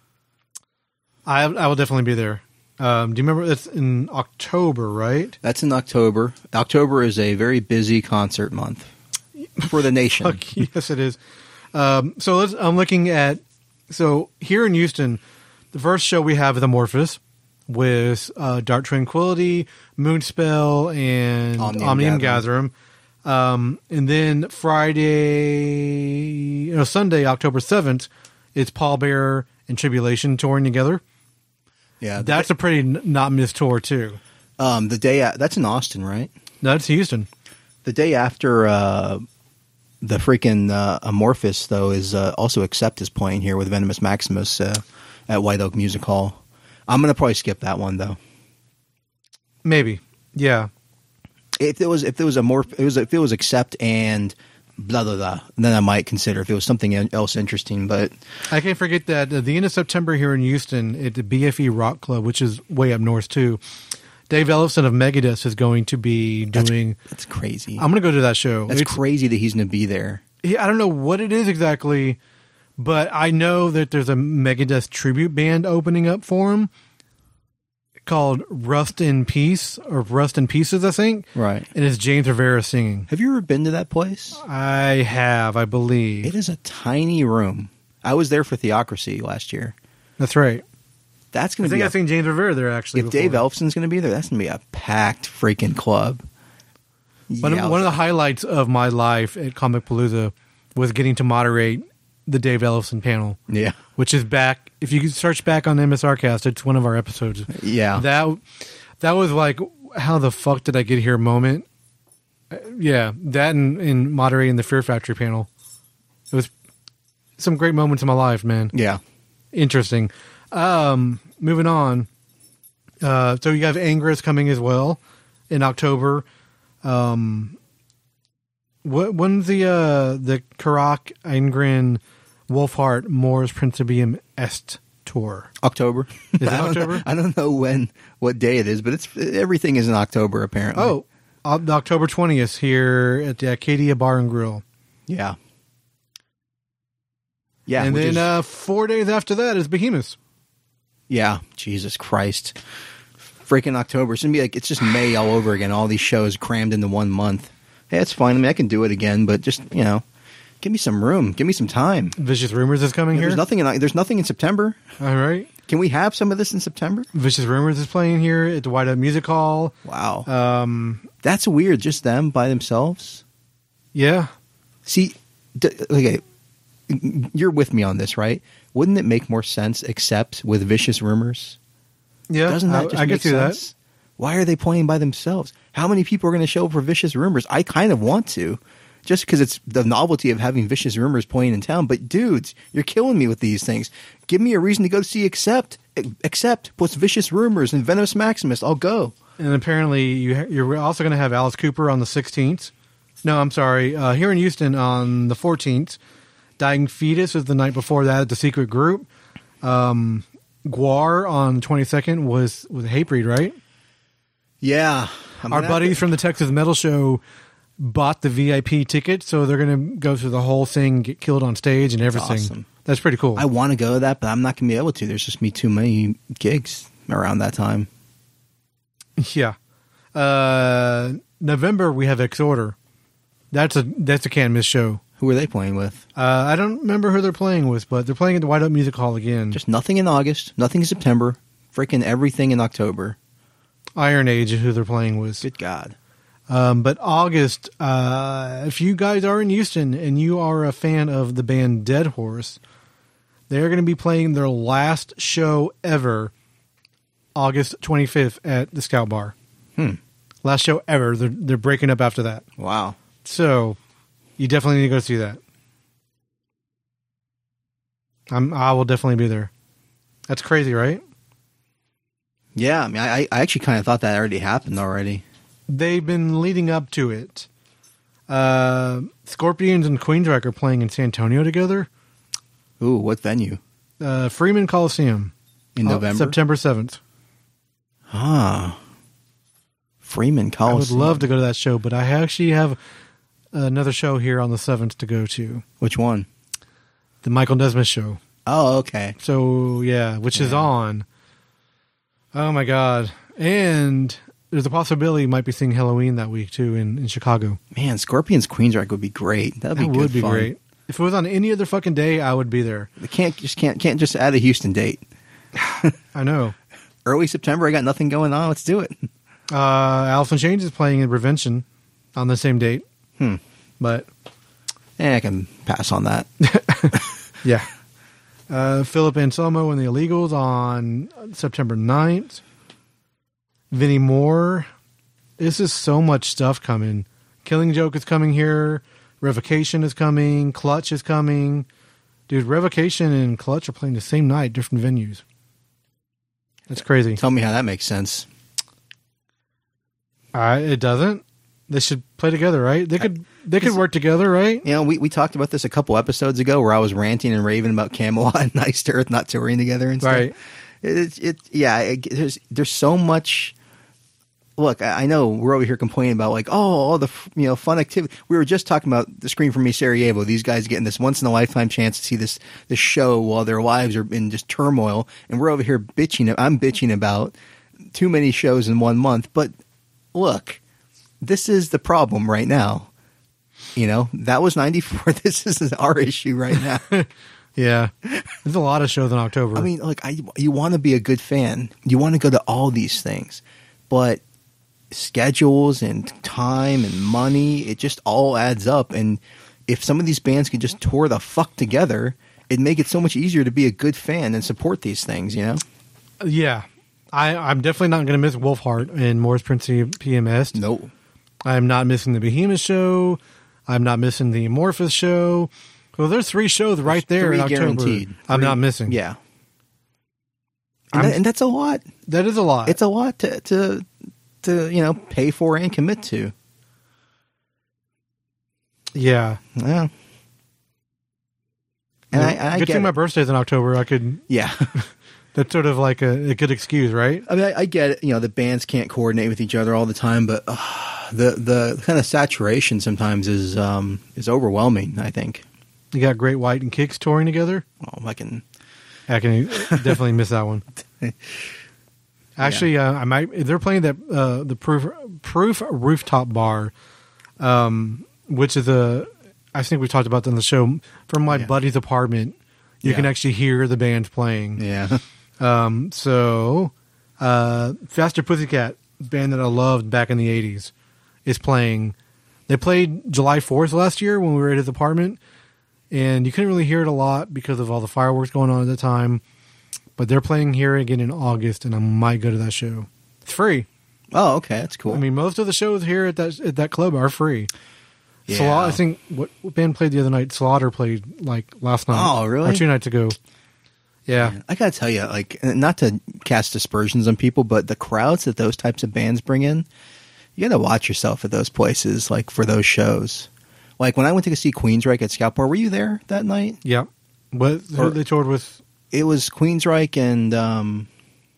I I will definitely be there. Um, do you remember it's in October, right? That's in October. October is a very busy concert month for the nation. Fuck, yes, it is. Um, so let's, I'm looking at so here in Houston, the first show we have is Amorphous with uh, Dark Tranquility, Moonspell, and Omnium Omnium Gatherum. Gatherum. Um, and then Friday, no, Sunday, October seventh, it's Paul Bearer and Tribulation touring together. Yeah, That's a pretty n- not missed tour, too. um, the day a- that's in Austin, right? No, that's Houston. The day after uh, the freaking uh, Amorphous, though, is uh, also Accept is playing here with Venomous Maximus uh, at White Oak Music Hall. I'm going to probably skip that one, though. Maybe. Yeah. If it was if it was a more it was if it was Accept and blah blah blah, then I might consider if it was something else interesting. But I can't forget that at the end of September here in Houston at the B F E Rock Club, which is way up north too, Dave Ellefson of Megadeth is going to be doing. That's, that's crazy. I'm going to go to that show. That's It's- crazy that he's going to be there. he- I don't know what it is exactly, but I know that there's a Megadeth tribute band opening up for him called Rust in Peace or Rust in Pieces, I think. Right. And it's James Rivera singing. Have you ever been to that place? I have, I believe. It is a tiny room. I was there for Theocracy last year. That's right. That's I going to think be I've a, seen James Rivera there actually. if before. Dave Ellefson's going to be there. That's going to be a packed freaking club. One of, one of the highlights of my life at Comic Palooza was getting to moderate the Dave Ellefson panel, yeah, which is back. If you search back on M S R Cast, it's one of our episodes. yeah. That that was like, how the fuck did I get here moment? Uh, yeah, that and, and moderating the Fear Factory panel. It was some great moments in my life, man. yeah. Interesting. Um, moving on. Uh, so you have Angress coming as well in October. Um, what when's the uh, the Karak Eingren Wolfheart Moors Principium Est tour? October. Is it I don't October? know- I don't know when, what day it is, but it's everything is in October apparently. Oh, uh, October twentieth here at the Acadia Bar and Grill. yeah, yeah. and which then is- uh, four days after that is Behemoth. yeah, Jesus Christ, freaking October. It's gonna be like it's just May all over again. All these shows crammed into one month. Hey, it's fine. I mean, I can do it again, but just you know, give me some room, give me some time. Vicious Rumors is coming here. There's nothing in there's nothing in September. All right. Can we have some of this in September? Vicious Rumors is playing here at the White Up Music Hall. Wow, Um, that's weird. Just them by themselves. yeah. See, d- okay, you're with me on this, right? Wouldn't it make more sense except with Vicious Rumors? Yeah. Doesn't that I, just I make can see sense? Why are they playing by themselves? How many people are going to show up for Vicious Rumors? I kind of want to, just because it's the novelty of having Vicious Rumors playing in town. But dudes, you're killing me with these things. Give me a reason to go see Accept. Accept plus Vicious Rumors and Venomous Maximus. I'll go. that. And apparently you, ha- you're also going to have Alice Cooper on the sixteenth. No, I'm sorry. Uh, here in Houston on the fourteenth. Dying Fetus is the night before that at the Secret Group. Um, Guar on the twenty-second was with Hatebreed, right? Yeah, I'm Our gonna have buddies to- from the Texas Metal Show bought the V I P ticket, so they're going to go through the whole thing, get killed on stage and everything. awesome. That's pretty cool. I want to go to that, but I'm not going to be able to. There's just me too many gigs around that time. yeah. Uh, November we have Exorder. That's a that's a can't miss show. Who are they playing with? Uh, I don't remember who they're playing with, but they're playing at the White Up Music Hall again. Just nothing in August, nothing in September, freaking everything in October. Iron Age is who they're playing with. Good God. Um, but August, uh, if you guys are in Houston and you are a fan of the band Dead Horse, they're going to be playing their last show ever, August twenty-fifth at the Scout Bar. Hmm. Last show ever. They're they're breaking up after that. Wow. So you definitely need to go see that. I'm I will definitely be there. That's crazy, right? Yeah, I mean, I, I actually kind of thought that already happened already. They've been leading up to it. Uh, Scorpions and Queensryche are playing in San Antonio together. Ooh, what venue? Uh, Freeman Coliseum. In uh, November? September seventh. Ah. Freeman I Coliseum. would love to go to that show, but I actually have another show here on the seventh to go to. Which one? The Michael Nesmith show. Oh, okay. So, yeah, which is Yeah. on. Oh, my God. And there's a possibility you might be seeing Halloween that week, too, in, in Chicago. Man, Scorpions Queensryche would be great. That'd be That good would be fun. great. If it was on any other fucking day, I would be there. They can't just can't can't just add a Houston date. I know. Early September, I got nothing going on. Let's do it. Uh, Alice in Chains is playing in Prevention on the same date. Hmm. But Eh, I can pass on that. yeah. Uh, Philip Anselmo and the Illegals on September ninth. Vinnie Moore. This is so much stuff coming. Killing Joke is coming here. Revocation is coming. Clutch is coming. Dude, Revocation and Clutch are playing the same night, different venues. That's crazy. Tell me how that makes sense. Uh, it doesn't. They should play together, right? They could they could work together, right? You know, we, we talked about this a couple episodes ago where I was ranting and raving about Camelot and Iced Earth not touring together and stuff. Right. It, it, yeah, it, there's there's so much. Look, I, I know we're over here complaining about like, oh, all the you know fun activity. We were just talking about the Scream for Me Sarajevo. These guys getting this once in a lifetime chance to see this this show while their lives are in just turmoil, and we're over here bitching. I'm bitching about too many shows in one month. But look, this is the problem right now. You know, that was ninety-four. This is our issue right now. Yeah. There's a lot of shows in October. I mean, like, I, you want to be a good fan. You want to go to all these things. But schedules and time and money, it just all adds up. And if some of these bands could just tour the fuck together, it'd make it so much easier to be a good fan and support these things, you know? Yeah. I, I'm definitely not going to miss Wolfheart and Morris Princi P M S. No. I'm not missing the Behemoth show. I'm not missing the Amorphous show. Well, there's three shows right there Three in October. guaranteed. I'm Three- not missing. Yeah. And, that, and that's a lot. That is a lot. It's a lot to, to, to, you know, pay for and commit to. yeah. Yeah. And I, I good get thing my it. birthday's in October. I could. Yeah. That's sort of like a, a good excuse, right? I mean, I, I get it. You know, the bands can't coordinate with each other all the time, but uh, the the kind of saturation sometimes is um, is overwhelming. I think. You got Great White and Kicks touring together. Oh, I can. I can definitely miss that one. Actually, uh, I might. They're playing that uh, the Proof Proof Rooftop Bar, um, which is a. I think we talked about that on the show. From my Yeah. buddy's apartment, you Yeah. can actually hear the band playing. Yeah. Um, so, uh, Faster Pussycat, band that I loved back in the eighties, is playing. They played July fourth last year when we were at his apartment, and you couldn't really hear it a lot because of all the fireworks going on at the time. But they're playing here again in August, and I might go to that show. It's free. Oh, okay, that's cool. I mean, most of the shows here at that at that club are free. Yeah. Slaughter, I think what, what band played the other night? Slaughter played like last night. Oh, really? Or two nights ago. Yeah. I gotta tell you, like, not to cast aspersions on people, but the crowds that those types of bands bring in, you gotta watch yourself at those places, like for those shows. Like when I went to go see Queensryche at Scout Bar, were you there that night? Yep. What who Or- they toured with? It was Queensryche and um,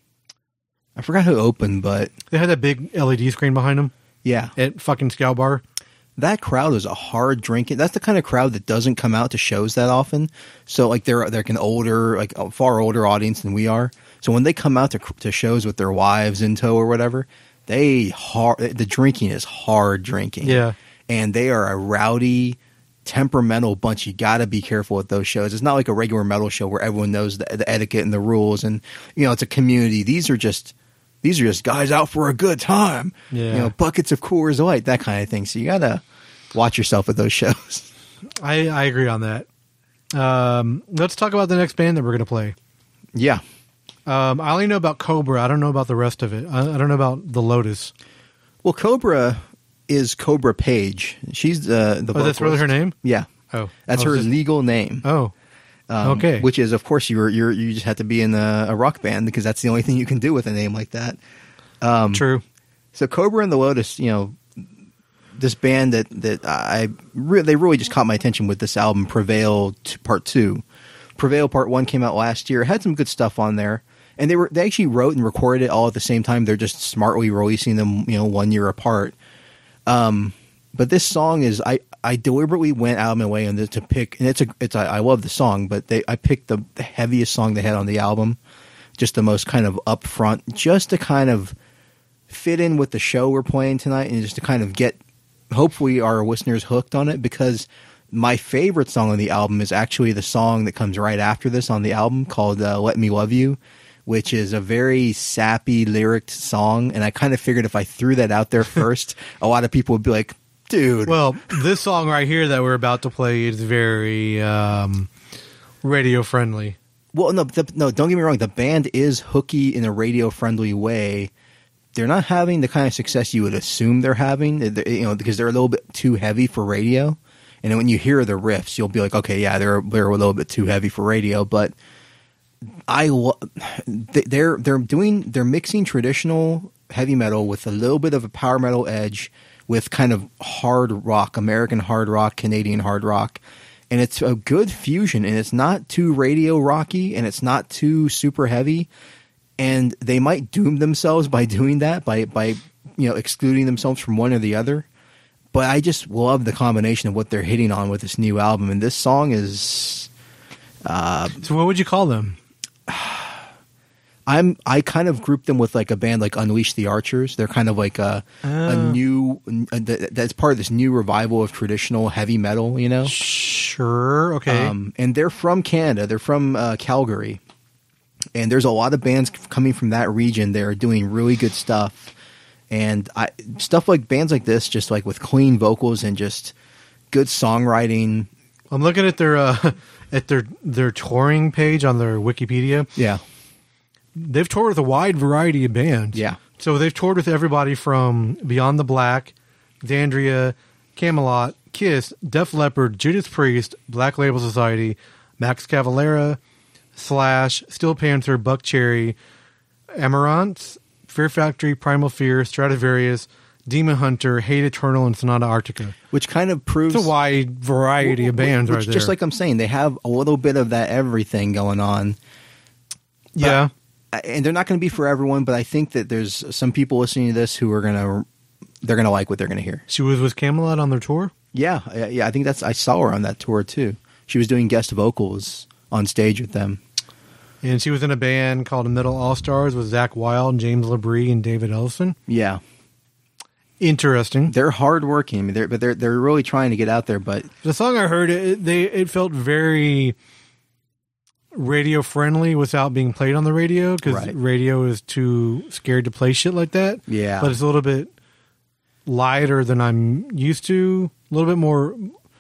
I forgot who opened, but They had that big L E D screen behind them yeah, at fucking Scout Bar. that crowd was a hard drinking. That's the kind of crowd that doesn't come out to shows that often. So like they're they're like an older, like a far older audience than we are. So when they come out to to shows with their wives in tow or whatever, they hard the drinking is hard drinking. Yeah. And they are a rowdy, temperamental bunch. You got to be careful with those shows. It's not like a regular metal show where everyone knows the, the etiquette and the rules, and you know it's a community. These are just these are just guys out for a good time. Yeah. You know, buckets of Coors Light, that kind of thing. So you got to watch yourself at those shows. I, I agree on that. Um, let's talk about the next band that we're going to play. Yeah. Um, I only know about Cobra. I don't know about the rest of it. I, I don't know about the Lotus. Well, Cobra is Cobra Page. She's uh, the Oh, that's really vocalist. her name? Yeah. Oh. That's I her was just- legal name. Oh. Um, Okay. Which is, of course, you're you're you just have to be in a, a rock band because that's the only thing you can do with a name like that. Um, True. So Cobra and the Lotus, you know, this band that that I re- they really just caught my attention with this album, Prevail t- Part Two. Prevail Part One came out last year. It had some good stuff on there, and they were they actually wrote and recorded it all at the same time. They're just smartly releasing them, you know, one year apart. Um, but this song is I. I deliberately went out of my way on this to pick, and it's a, it's a, I love the song, but they, I picked the, the heaviest song they had on the album, just the most kind of upfront, just to kind of fit in with the show we're playing tonight, and just to kind of get, hopefully, our listeners hooked on it. Because my favorite song on the album is actually the song that comes right after this on the album, called uh, "Let Me Love You," which is a very sappy lyric song, and I kind of figured if I threw that out there first, a lot of people would be like, dude. Well, this song right here that we're about to play is very um, radio friendly. Well, no, the, no, don't get me wrong. The band is hooky in a radio-friendly way. They're not having the kind of success you would assume they're having, they're, you know, because they're a little bit too heavy for radio. And when you hear the riffs, you'll be like, okay, yeah, they're they're a little bit too heavy for radio. But I, they're they're doing they're mixing traditional heavy metal with a little bit of a power metal edge, with kind of hard rock, American hard rock, Canadian hard rock. And it's a good fusion, and it's not too radio rocky, and it's not too super heavy. And they might doom themselves by doing that, by by you know excluding themselves from one or the other. But I just love the combination of what they're hitting on with this new album, and this song is. Uh, so, what would you call them? I'm I kind of group them with like a band like Unleash the Archers. They're kind of like a Oh. a new a, that's part of this new revival of traditional heavy metal, you know. Sure, okay. Um, and they're from Canada. They're from uh, Calgary, and there's a lot of bands coming from that region. They're doing really good stuff, and I stuff like bands like this, just like with clean vocals and just good songwriting. I'm looking at their uh, at their their touring page on their Wikipedia. Yeah. They've toured with a wide variety of bands. Yeah. So they've toured with everybody from Beyond the Black, Dandria, Camelot, Kiss, Def Leppard, Judas Priest, Black Label Society, Max Cavalera, Slash, Steel Panther, Buck Cherry, Amaranth, Fear Factory, Primal Fear, Stratovarius, Demon Hunter, Hate Eternal, and Sonata Arctica. Which kind of proves It's a wide variety of bands which, right there. Just like I'm saying, they have a little bit of that everything going on. But, yeah. and they're not going to be for everyone, but I think that there's some people listening to this who are going to they're going to like what they're going to hear. She was with Camelot on their tour? Yeah, yeah, I think that's I saw her on that tour too. She was doing guest vocals on stage with them. And she was in a band called Metal All Stars with Zach Wilde, James LaBrie, and David Ellison. Yeah. Interesting. They're hardworking, I mean, they're, but they're they're really trying to get out there. But the song I heard, it, they it felt very radio friendly without being played on the radio, because Right. radio is too scared to play shit like that. Yeah. But it's a little bit lighter than I'm used to. A little bit more.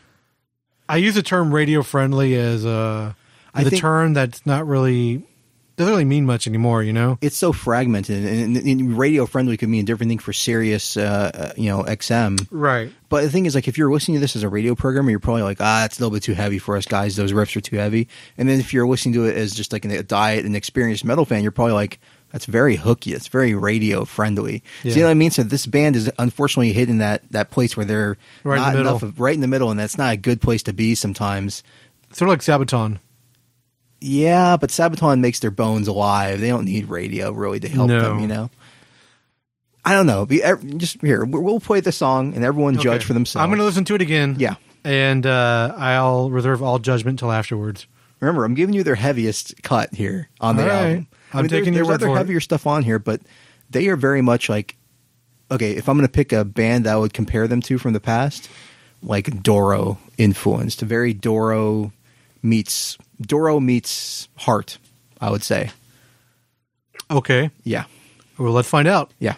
I use the term radio friendly as a I the think- term that's not really doesn't really mean much anymore. You know. it's so fragmented, and, and, and radio friendly could mean a different thing for Sirius, uh, uh, you know, X M. Right. But the thing is, like, if you're listening to this as a radio program, you're probably like, ah, it's a little bit too heavy for us guys. Those riffs are too heavy. And then if you're listening to it as just like a diet and experienced metal fan, you're probably like, that's very hooky. It's very radio friendly. Yeah. See what I mean? So this band is unfortunately hitting that that place where they're Right in not the middle. enough of, right in the middle, and that's not a good place to be sometimes. Sort of like Sabaton. Yeah, but Sabaton makes their bones alive. They don't need radio really to help No. them, you know? I don't know. Be, ev- just here, we'll play the song and everyone judge Okay. for themselves. I'm going to listen to it again. Yeah. And uh, I'll reserve all judgment till afterwards. Remember, I'm giving you their heaviest cut here on the All right. album. I'm there- taking your there's word other for it. heavier stuff on here, but they are very much like, okay, if I'm going to pick a band that I would compare them to from the past, like Doro influenced, very Doro meets Doro meets Heart, I would say. Okay. Yeah, Well, let's find out. yeah.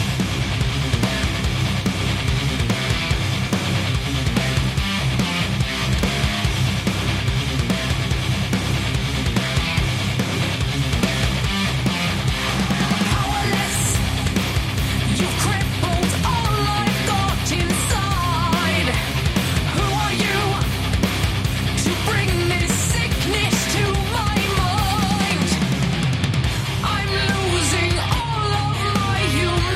Powerless, you've crippled all I've got inside. Who are you to bring this sickness to my mind? I'm losing all of my humanity.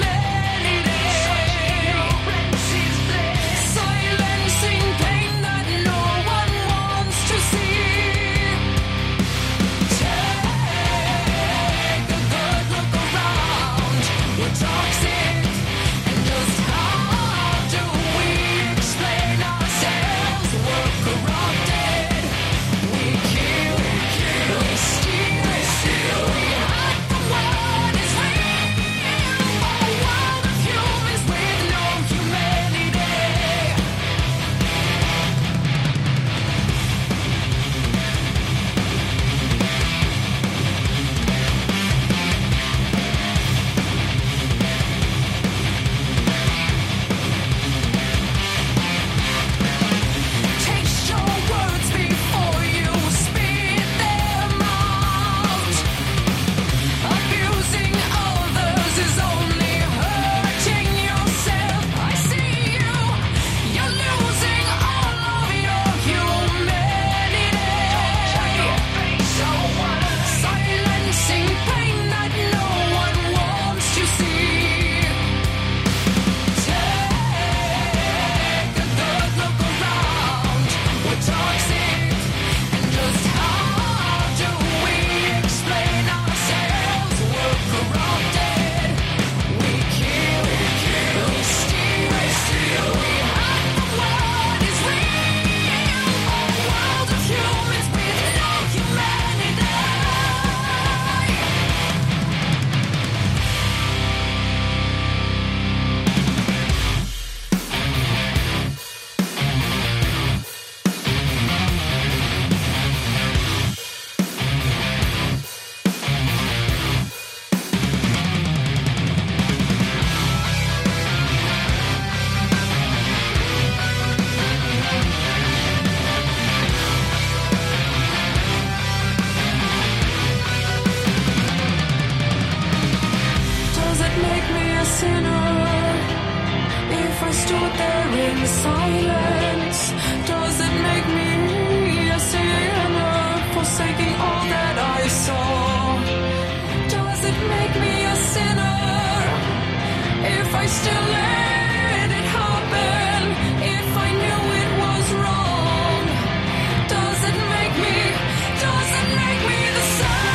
in silence? Does it make me a sinner, forsaking all that I saw? Does it make me a sinner if I still let it happen? If I knew it was wrong, does it make me, does it make me the same?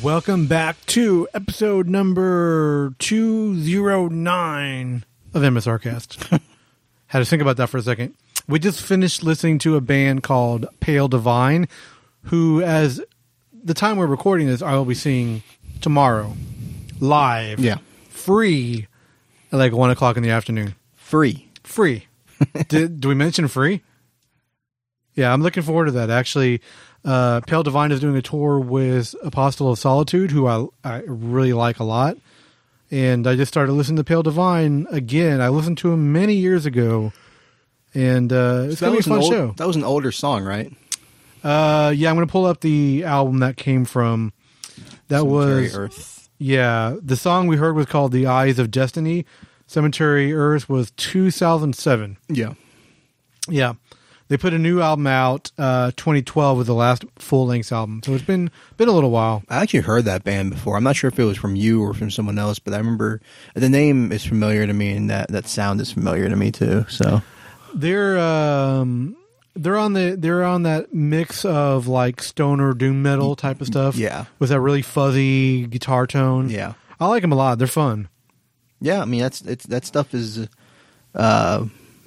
welcome back to episode number two oh nine of M S R Cast. Had to think about that for a second. We just finished listening to a band called Pale Divine, who, as the time we're recording this, I will be seeing tomorrow, live, Yeah. free, at like one o'clock in the afternoon. Free. Free. Did, do we mention free? Yeah, I'm looking forward to that. Actually, uh, Pale Divine is doing a tour with Apostle of Solitude, who I, I really like a lot. And I just started listening to Pale Divine again. I listened to him many years ago. And uh, it's So going to be a fun an old, show. That was an older song, right? Uh, yeah, I'm going to pull up the album that came from. That Cemetery was Earth. Yeah, the song we heard was called "The Eyes of Destiny." Cemetery Earth was two thousand seven. Yeah. Yeah, they put a new album out. Uh, twenty twelve was the last full length album, so it's been been a little while. I actually heard that band before. I'm not sure if it was from you or from someone else, but I remember the name is familiar to me, and that, that sound is familiar to me too. So They're um, they're on the they're on that mix of like stoner doom metal type of stuff. Yeah. with that really fuzzy guitar tone. Yeah. I like them a lot. They're fun. yeah, I mean that's it's that stuff is, uh,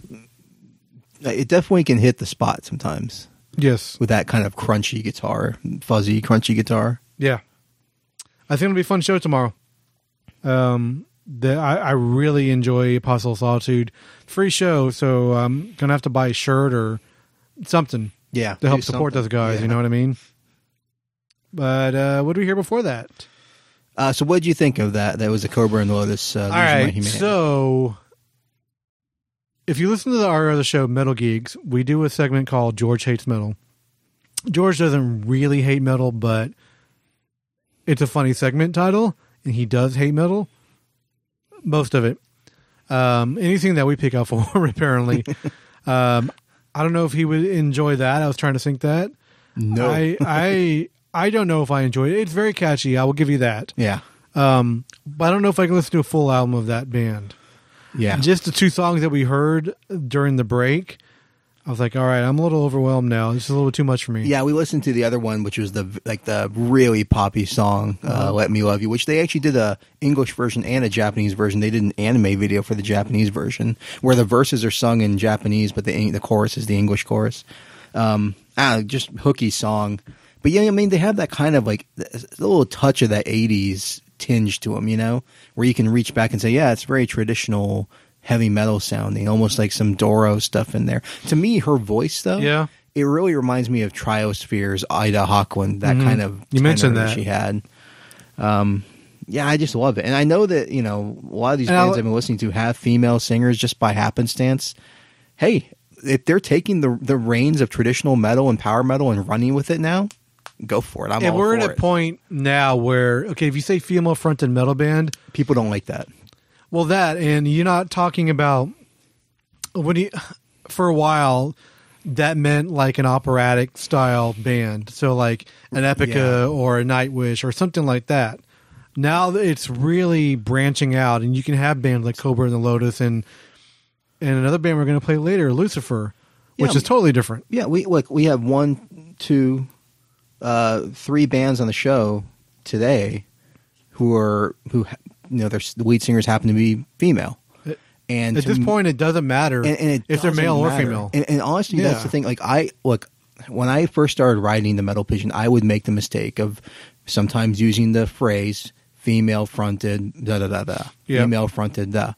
it definitely can hit the spot sometimes Yes. with that kind of crunchy guitar, fuzzy crunchy guitar. Yeah. I think it'll be a fun show tomorrow. Um, the, I, I really enjoy Apostle of Solitude. Free show, so I'm going to have to buy a shirt or something Yeah, to help do support something. those guys. Yeah. You know what I mean? But uh, what did we hear before that? Uh, so what did you think of that? That was a Cobra and Lotus. Uh, All Losing My right, Humanity. so if you listen to the, our other show, Metal Geeks, we do a segment called George Hates Metal. George doesn't really hate metal, but it's a funny segment title, and he does hate metal. Most of it. Um, anything that we pick out for, apparently. um, I don't know if he would enjoy that. I was trying to think that. no, I, I, I don't know if I enjoy it. It's very catchy. I will give you that. yeah, Um, but I don't know if I can listen to a full album of that band. yeah, Just the two songs that we heard during the break, I was like, all right, I'm a little overwhelmed now. This is a little too much for me. yeah. We listened to the other one, which was the like the really poppy song, uh, "Let Me Love You," which they actually did a English version and a Japanese version. They did an anime video for the Japanese version where the verses are sung in Japanese, but the the chorus is the English chorus. Um, ah, just hooky song. But yeah, I mean, they have that kind of like a little touch of that eighties tinge to them, you know, where you can reach back and say, yeah, it's very traditional heavy metal sounding, almost like some Doro stuff in there. To me, her voice, though, Yeah. it really reminds me of Triosphere's Ida Hawkwind, that Mhm. kind of You mentioned tenor that. she had. Um, yeah, I just love it. And I know that, you know, a lot of these And bands I'll- I've been listening to have female singers just by happenstance. Hey, if they're taking the the reins of traditional metal and power metal and running with it now, go for it. I'm And all we're for at a it. point now where, okay, if you say female fronted metal band, People don't like that. well, that, and you're not talking about, when you, for a while, that meant like an operatic style band. So like an Epica Yeah. or a Nightwish or something like that. Now it's really branching out, and you can have bands like Cobra and the Lotus and and another band we're going to play later, Lucifer, which Yeah. is totally different. Yeah, we look. We have one, two, uh, three bands on the show today who are who ha- you know their the lead singers happen to be female. And At to this m- point, it doesn't matter and, and it if they're doesn't male or matter. female. And, and honestly, that's Yeah. the thing. Like I look, when I first started writing the Metal Pigeon, I would make the mistake of sometimes using the phrase "female fronted," da da da da, Yep. female fronted, da.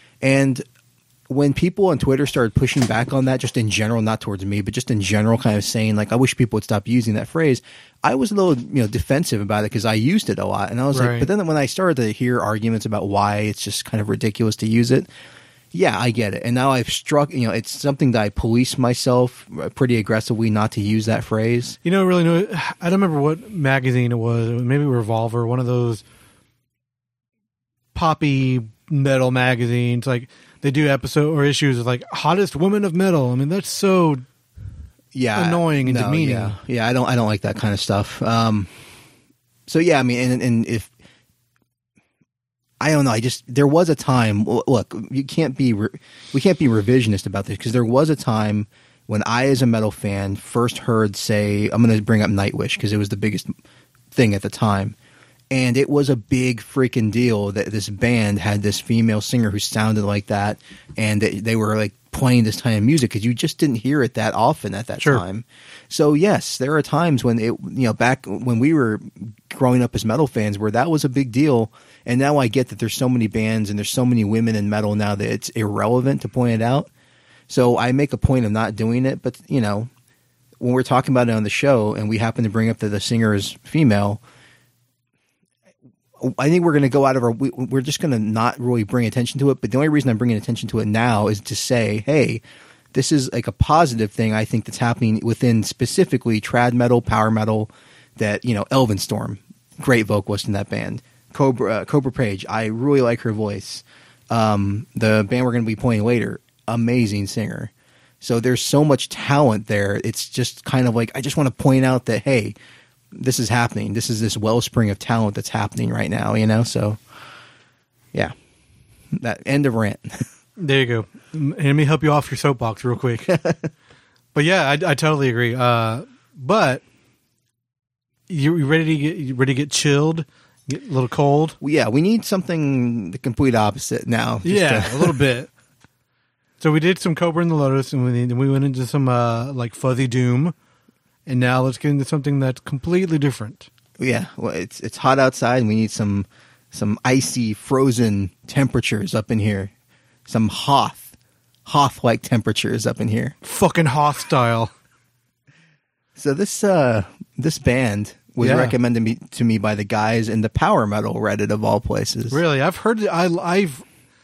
And when people on Twitter started pushing back on that, just in general, not towards me, but just in general, kind of saying like, "I wish people would stop using that phrase," I was a little, you know, defensive about it because I used it a lot, and I was Right. like, but then when I started to hear arguments about why it's just kind of ridiculous to use it. Yeah, I get it. And now I've struck, you know, it's something that I police myself pretty aggressively not to use that phrase. You know, really, no, I don't remember what magazine it was. It was maybe Revolver, one of those poppy metal magazines. Like they do episode or issues of like hottest woman of metal. I mean, that's so Yeah. Annoying and no, demeaning. Yeah. yeah, I don't I don't like that kind of stuff. Um so yeah, I mean and, and if I don't know, I just there was a time look, you can't be re, we can't be revisionist about this because there was a time when I as a metal fan first heard say I'm going to bring up Nightwish because it was the biggest thing at the time. And it was a big freaking deal that this band had this female singer who sounded like that, and they, they were like playing this kind of music because you just didn't hear it that often at that Sure. time. So yes, there are times when it, you know, back when we were growing up as metal fans, where that was a big deal. And now I get that there's so many bands and there's so many women in metal now that it's irrelevant to point it out. So I make a point of not doing it, but you know, when we're talking about it on the show and we happen to bring up that the singer is female, I think we're going to go out of our, we, we're just going to not really bring attention to it. But the only reason I'm bringing attention to it now is to say, hey, this is like a positive thing I think that's happening within specifically trad metal, power metal, that, you know, Elvenstorm, great vocalist in that band. Cobra, uh, Cobra Page, I really like her voice. Um, the band we're going to be playing later, amazing singer. So there's so much talent there. It's just kind of like, I just want to point out that, hey, this is happening. This is this wellspring of talent that's happening right now, you know? So, yeah. That end of rant. There you go. And let me help you off your soapbox real quick. But yeah, I, I totally agree. Uh, but you, you ready to get you ready to get chilled, get a little cold? Well, yeah, we need something the complete opposite now. just Yeah, to- a little bit. So we did some Cobra and the Lotus, and we, then we went into some uh, like Fuzzy Doom. And now let's get into something that's completely different. yeah. Well, it's it's hot outside, and we need some some icy, frozen temperatures up in here. Some Hoth, Hoth-like temperatures up in here. Fucking hostile. So this uh, this band was Yeah. recommended me, to me by the guys in the Power Metal Reddit of all places. Really, I've heard. I, I've.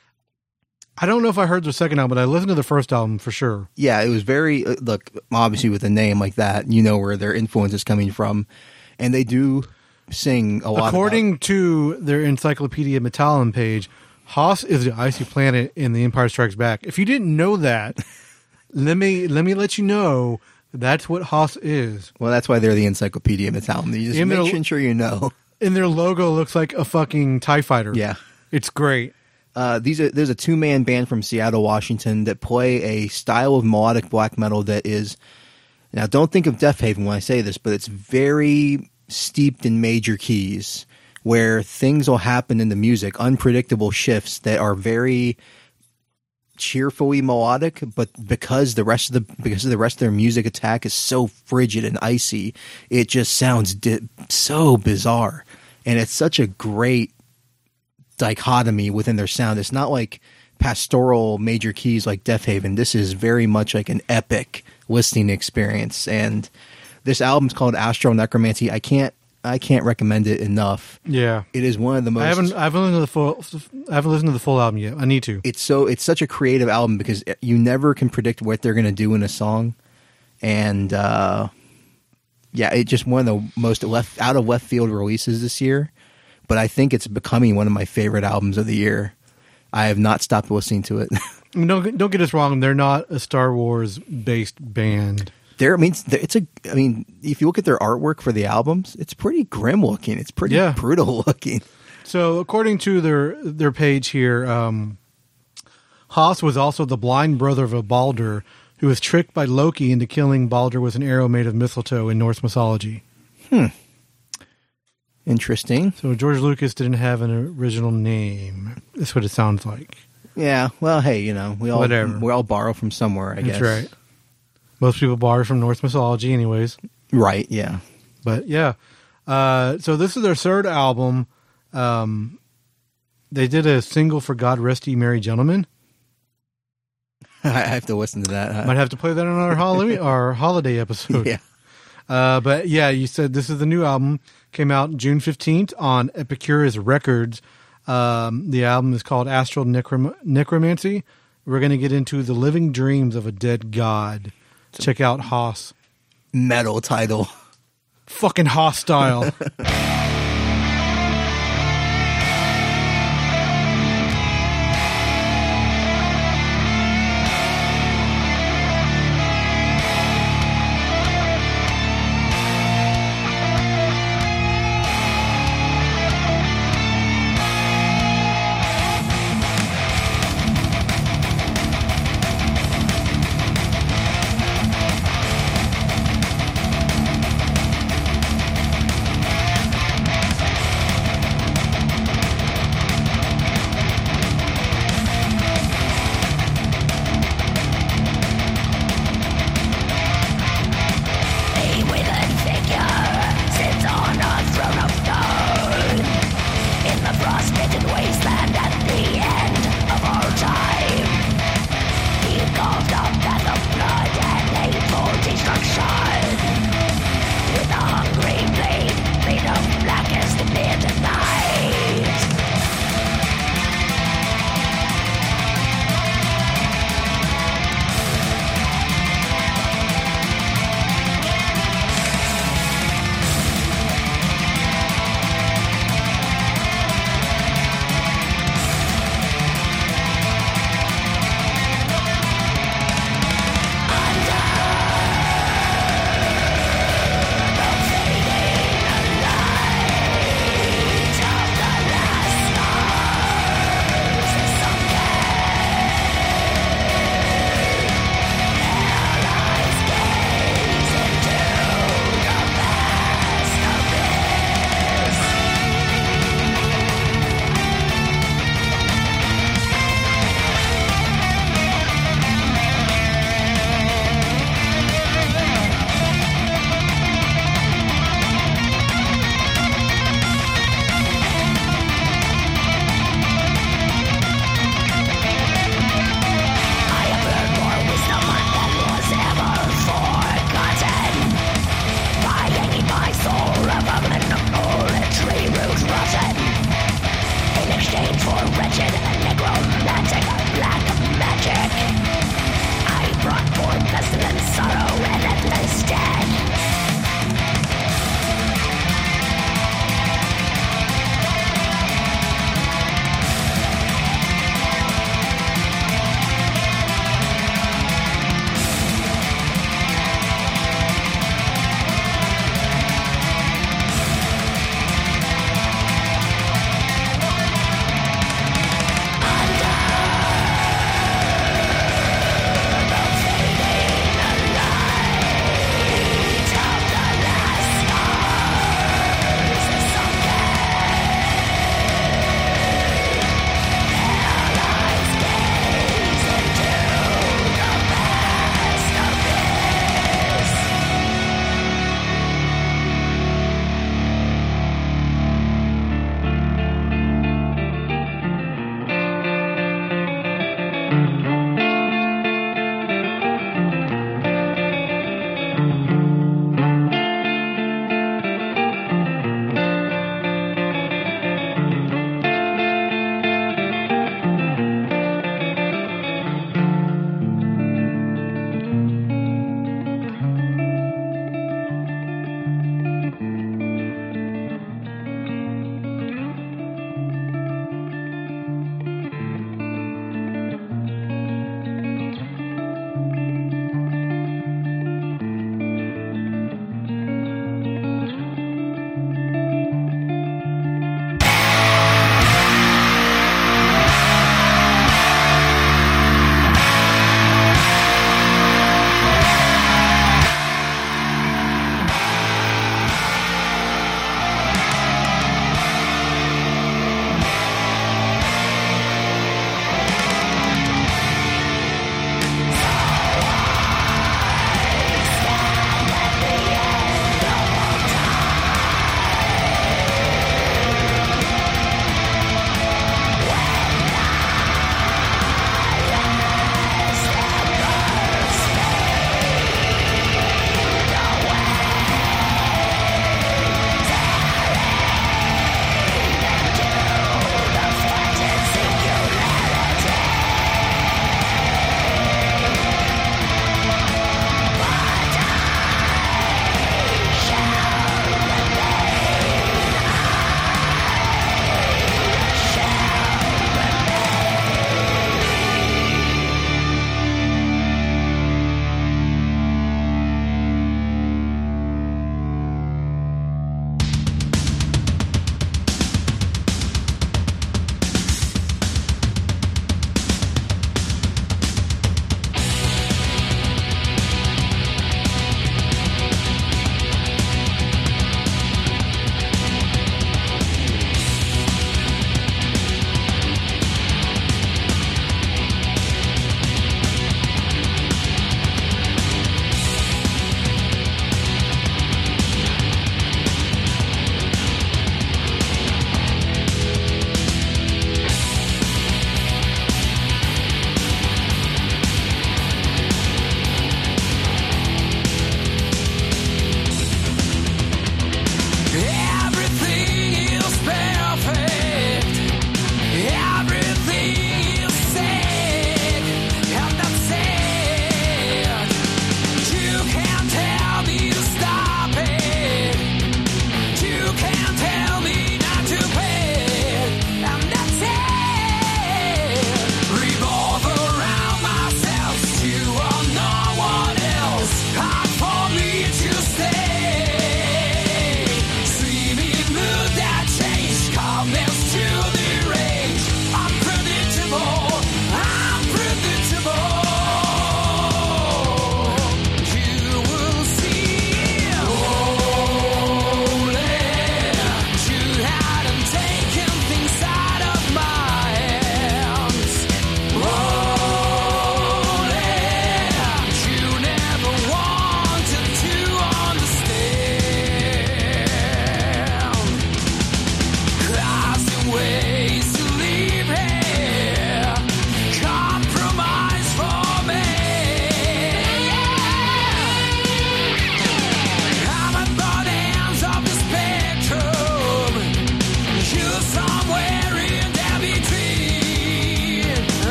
I don't know if I heard the second album, but I listened to the first album for sure. Yeah, it was very uh, look. Obviously, with a name like that, you know where their influence is coming from, and they do sing a lot. According about, to their Encyclopedia Metallum page, Hoth is the icy planet in The Empire Strikes Back. If you didn't know that, let me let me let you know that's what Hoth is. well, that's why they're the Encyclopedia Metallum. You just In their- making sure you know. And their logo looks like a fucking TIE fighter. Yeah. It's great. Uh, these are there's a two man band from Seattle, Washington that play a style of melodic black metal that is, now don't think of Death Haven when I say this, but it's very steeped in major keys where things will happen in the music, unpredictable shifts that are very cheerfully melodic, but because the rest of the because of the rest of their music attack is so frigid and icy, it just sounds di- so bizarre, and it's such a great dichotomy within their sound. It's not like pastoral major keys like Death Haven. This is very much like an epic listening experience, and this album's called Astral Necromancy. I can't I can't recommend it enough. Yeah. It is one of the most. I haven't I haven't listened to the full I haven't listened to the full album yet. I need to. It's so it's such a creative album because you never can predict what they're going to do in a song, and uh, yeah, it's just one of the most left out of left field releases this year. But I think it's becoming one of my favorite albums of the year. I have not stopped listening to it. I mean, don't don't get us wrong. They're not a Star Wars based band. There, I mean, it's a. I mean, if you look at their artwork for the albums, it's pretty grim looking. It's pretty Yeah. brutal looking. So, according to their their page here, um, Hoth was also the blind brother of a Baldur who was tricked by Loki into killing Baldur with an arrow made of mistletoe in Norse mythology. Interesting. So George Lucas didn't have an original name. That's what it sounds like. Yeah. Well, hey, you know, we all Whatever. we all borrow from somewhere. I That's guess. right. Most people borrow from Norse mythology, anyways. Right. Yeah. But yeah, uh, so this is their third album. Um, they did a single for "God Rest Ye Merry Gentlemen." I have to listen to that. Huh? Might have to play that on our holiday our holiday episode. Yeah. Uh, but yeah, you said this is the new album. Came out June fifteenth on Epicurus Records. Um, the album is called Astral Necrom- Necromancy. We're going to get into the living dreams of a dead god. Check out Hoth. Metal title. Fucking hostile.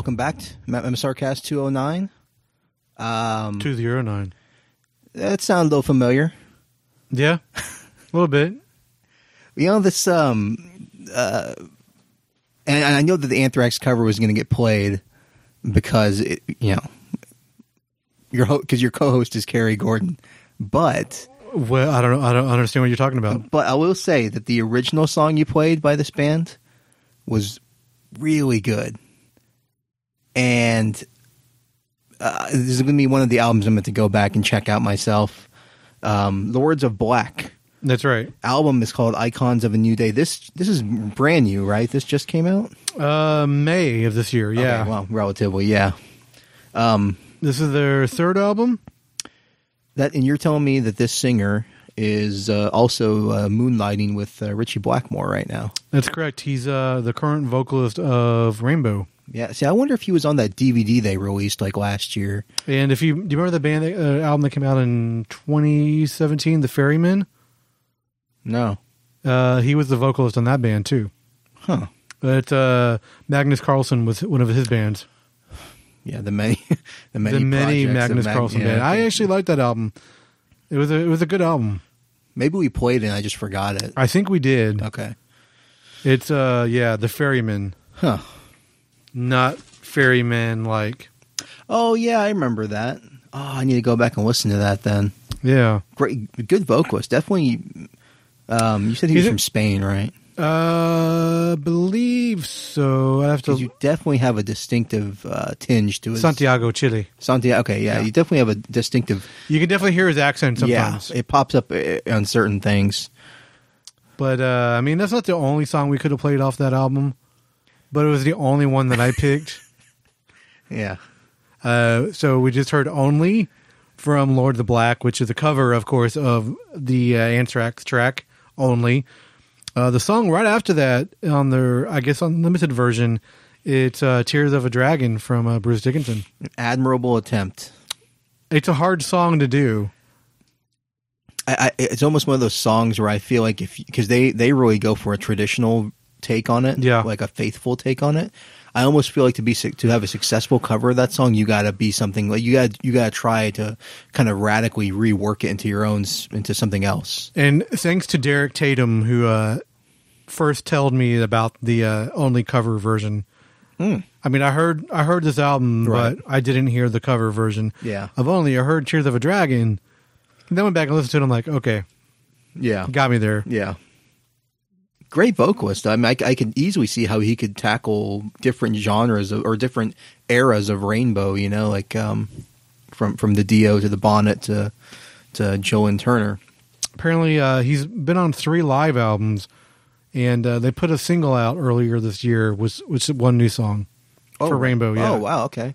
welcome back to M S R Cast two oh nine. Um, two oh nine. That sounds a little familiar. Yeah, a little bit. You know, this, um, uh, and, and I know that the Anthrax cover was going to get played because, it, you know, your ho- cause your co-host is Kerry Gordon. But... Well, I don't know. I don't understand what you're talking about. But I will say that the original song you played by this band was really good. And uh, this is going to be one of the albums I'm going to go back and check out myself. Um, Lords of Black. That's right. Album is called Icons of a New Day. This this is brand new, right? This just came out? Uh, May of this year, yeah. Okay, well, relatively, yeah. Um, this is their third album? That, and you're telling me that this singer is uh, also uh, moonlighting with uh, Richie Blackmore right now. That's correct. He's uh, the current vocalist of Rainbow. Yeah. See, I wonder if he was on that D V D they released like last year. And if you do, you remember the band uh, album that came out in twenty seventeen, The Ferrymen? No. Uh, he was the vocalist on that band too. Huh. But uh, Magnus Carlsen was one of his bands. Yeah, the many, the many, the many projects Magnus Mag- Carlsen yeah. band. I actually liked that album. It was a it was a good album. Maybe we played it and I just forgot it. I think we did. Okay. It's uh yeah, The Ferrymen. Huh. Not Ferrymen like. Oh yeah, I remember that. Oh, I need to go back and listen to that then. Yeah. Great, good vocalist. Definitely. Um, you said he He's was a- from Spain, right? Uh, believe so. I have to. Because you definitely have a distinctive uh, tinge to his Santiago, Chile. Santiago. Okay, yeah, Yeah. you definitely have a distinctive. You can definitely hear his accent sometimes. Yeah, it pops up uh, on certain things. But uh, I mean, that's not the only song we could have played off that album. But it was the only one that I picked. Yeah. Uh, so we just heard "Only" from Lord of the Black, which is a cover, of course, of the uh, Anthrax track "Only." Uh, the song right after that, on their, I guess, unlimited version, it's uh, "Tears of a Dragon" from uh, Bruce Dickinson. An admirable attempt. It's a hard song to do. I, I, it's almost one of those songs where I feel like if because they they really go for a traditional take on it, Yeah. like a faithful take on it. I almost feel like to be su- to have a successful cover of that song, you got to be something like you got you got to try to kind of radically rework it into your own s- into something else. And thanks to Derek Tatum, who uh, first told me about the uh, only cover version. Mm. I mean, I heard I heard this album, Right. but I didn't hear the cover version. Yeah. of Only. I heard "Tears of a Dragon." And then went back and listened to it. I'm like, okay, Yeah, got me there. yeah. Great vocalist. I mean, I, I could easily see how he could tackle different genres of, or different eras of Rainbow. You know, like um, from from the Dio to the Bonnet to to Joe and Turner. Apparently, uh, he's been on three live albums, and uh, they put a single out earlier this year, was which is one new song for Rainbow. Yeah, Oh, wow. Okay.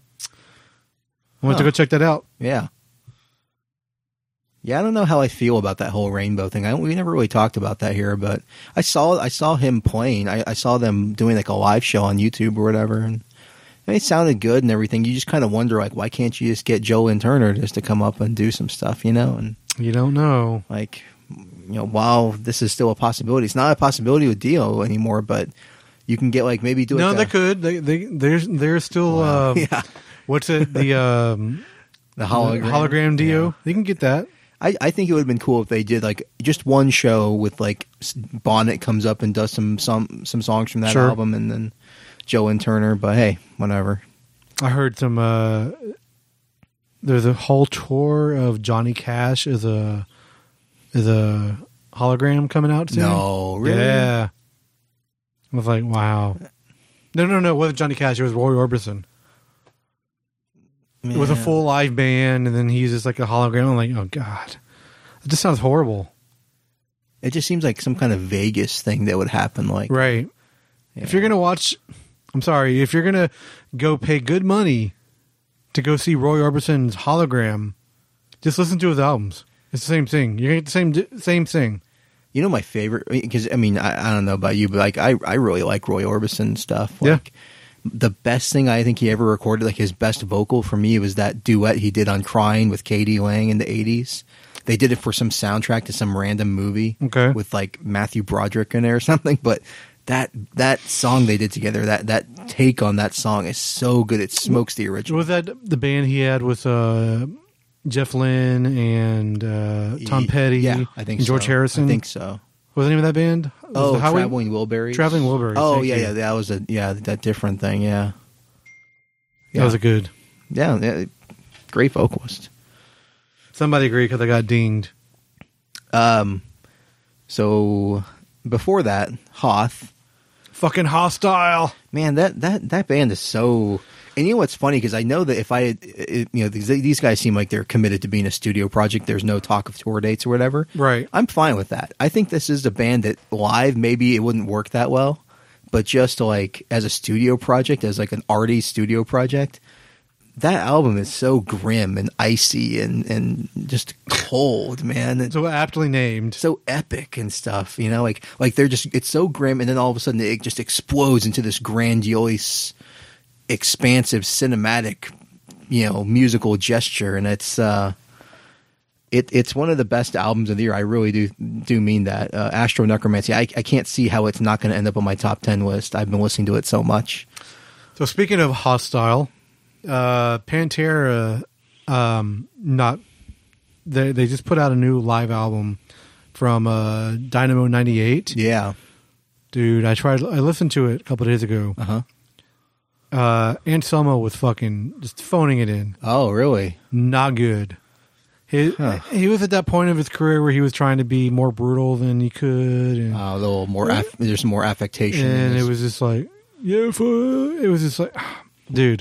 I went to Huh. go check that out. Yeah. Yeah, I don't know how I feel about that whole Rainbow thing. I don't, we never really talked about that here, but I saw I saw him playing. I, I saw them doing like a live show on YouTube or whatever, and it sounded good and everything. You just kind of wonder, like, why can't you just get Joe and Turner just to come up and do some stuff, you know? And You don't know. like, you know, while this is still a possibility, it's not a possibility with Dio anymore, but you can get like maybe do No, like they a- could. They they there's there's still Wow. um, yeah, what's it the um, the hologram, hologram Dio. Yeah. They can get that. I, I think it would have been cool if they did like just one show with like S- Bonnet comes up and does some some some songs from that Sure. album, and then Joe and Turner. But hey, whatever. I heard some. Uh, there's a whole tour of Johnny Cash as a as a hologram coming out soon. No, really? Yeah. I was like, wow. No, no, no. It wasn't Johnny Cash. It was Roy Orbison. It was a Man. full live band, and then he's just like a hologram. I'm like, oh god, it just sounds horrible. It just seems like some kind of Vegas thing that would happen. Like, Right. If you're gonna watch, I'm sorry. If you're gonna go pay good money to go see Roy Orbison's hologram, just listen to his albums. It's the same thing. You're gonna get the same same thing. you know, my favorite because I mean I, I don't know about you, but like I I really like Roy Orbison stuff. Yeah. Like, the best thing I think he ever recorded, like his best vocal for me, was that duet he did on "Crying" with Katie Lang in the eighties. They did it for some soundtrack to some random movie, Okay. with like Matthew Broderick in there or something. But that that song they did together, that that take on that song is so good. It smokes the original. Was that the band he had with uh, Jeff Lynne and uh, Tom Petty? Yeah, I think and George so. Harrison. I think so. What was the name of that band? Was Oh, it Howie? Traveling Wilburys. Traveling Wilburys. Oh thank yeah, you. yeah. That was a yeah that different thing. Yeah, That was a good. yeah, yeah. Great vocalist. Somebody agreed because I got dinged. Um, so before that, Hoth. Fucking Hostile. Man, that that that band is so. And you know what's funny? Because I know that if I, had, it, you know, these, these guys seem like they're committed to being a studio project. There's no talk of tour dates or whatever. Right. I'm fine with that. I think this is a band that live maybe it wouldn't work that well, but just like as a studio project, as like an arty studio project, that album is so grim and icy and and just cold, man. And So aptly named. so epic and stuff, you know, like like they're just it's so grim, and then all of a sudden it just explodes into this grandiose, expansive, cinematic, you know, musical gesture, and it's uh, it it's one of the best albums of the year. I really do do mean that. Uh, Astro Necromancy. I I can't see how it's not going to end up on my top ten list. I've been listening to it so much. So speaking of Hostile, uh, Pantera, um, not they they just put out a new live album from uh, Dynamo ninety-eight. Yeah. Dude, I tried. I listened to it a couple of days ago. Uh huh. Uh, Anselmo was fucking just phoning it in. Oh, really? Not good. He Huh. he was at that point of his career where he was trying to be more brutal than he could, and, Uh, a little more. Aff- there's some more affectation. in and it this. was just like, yeah, fu-" it was just like, dude.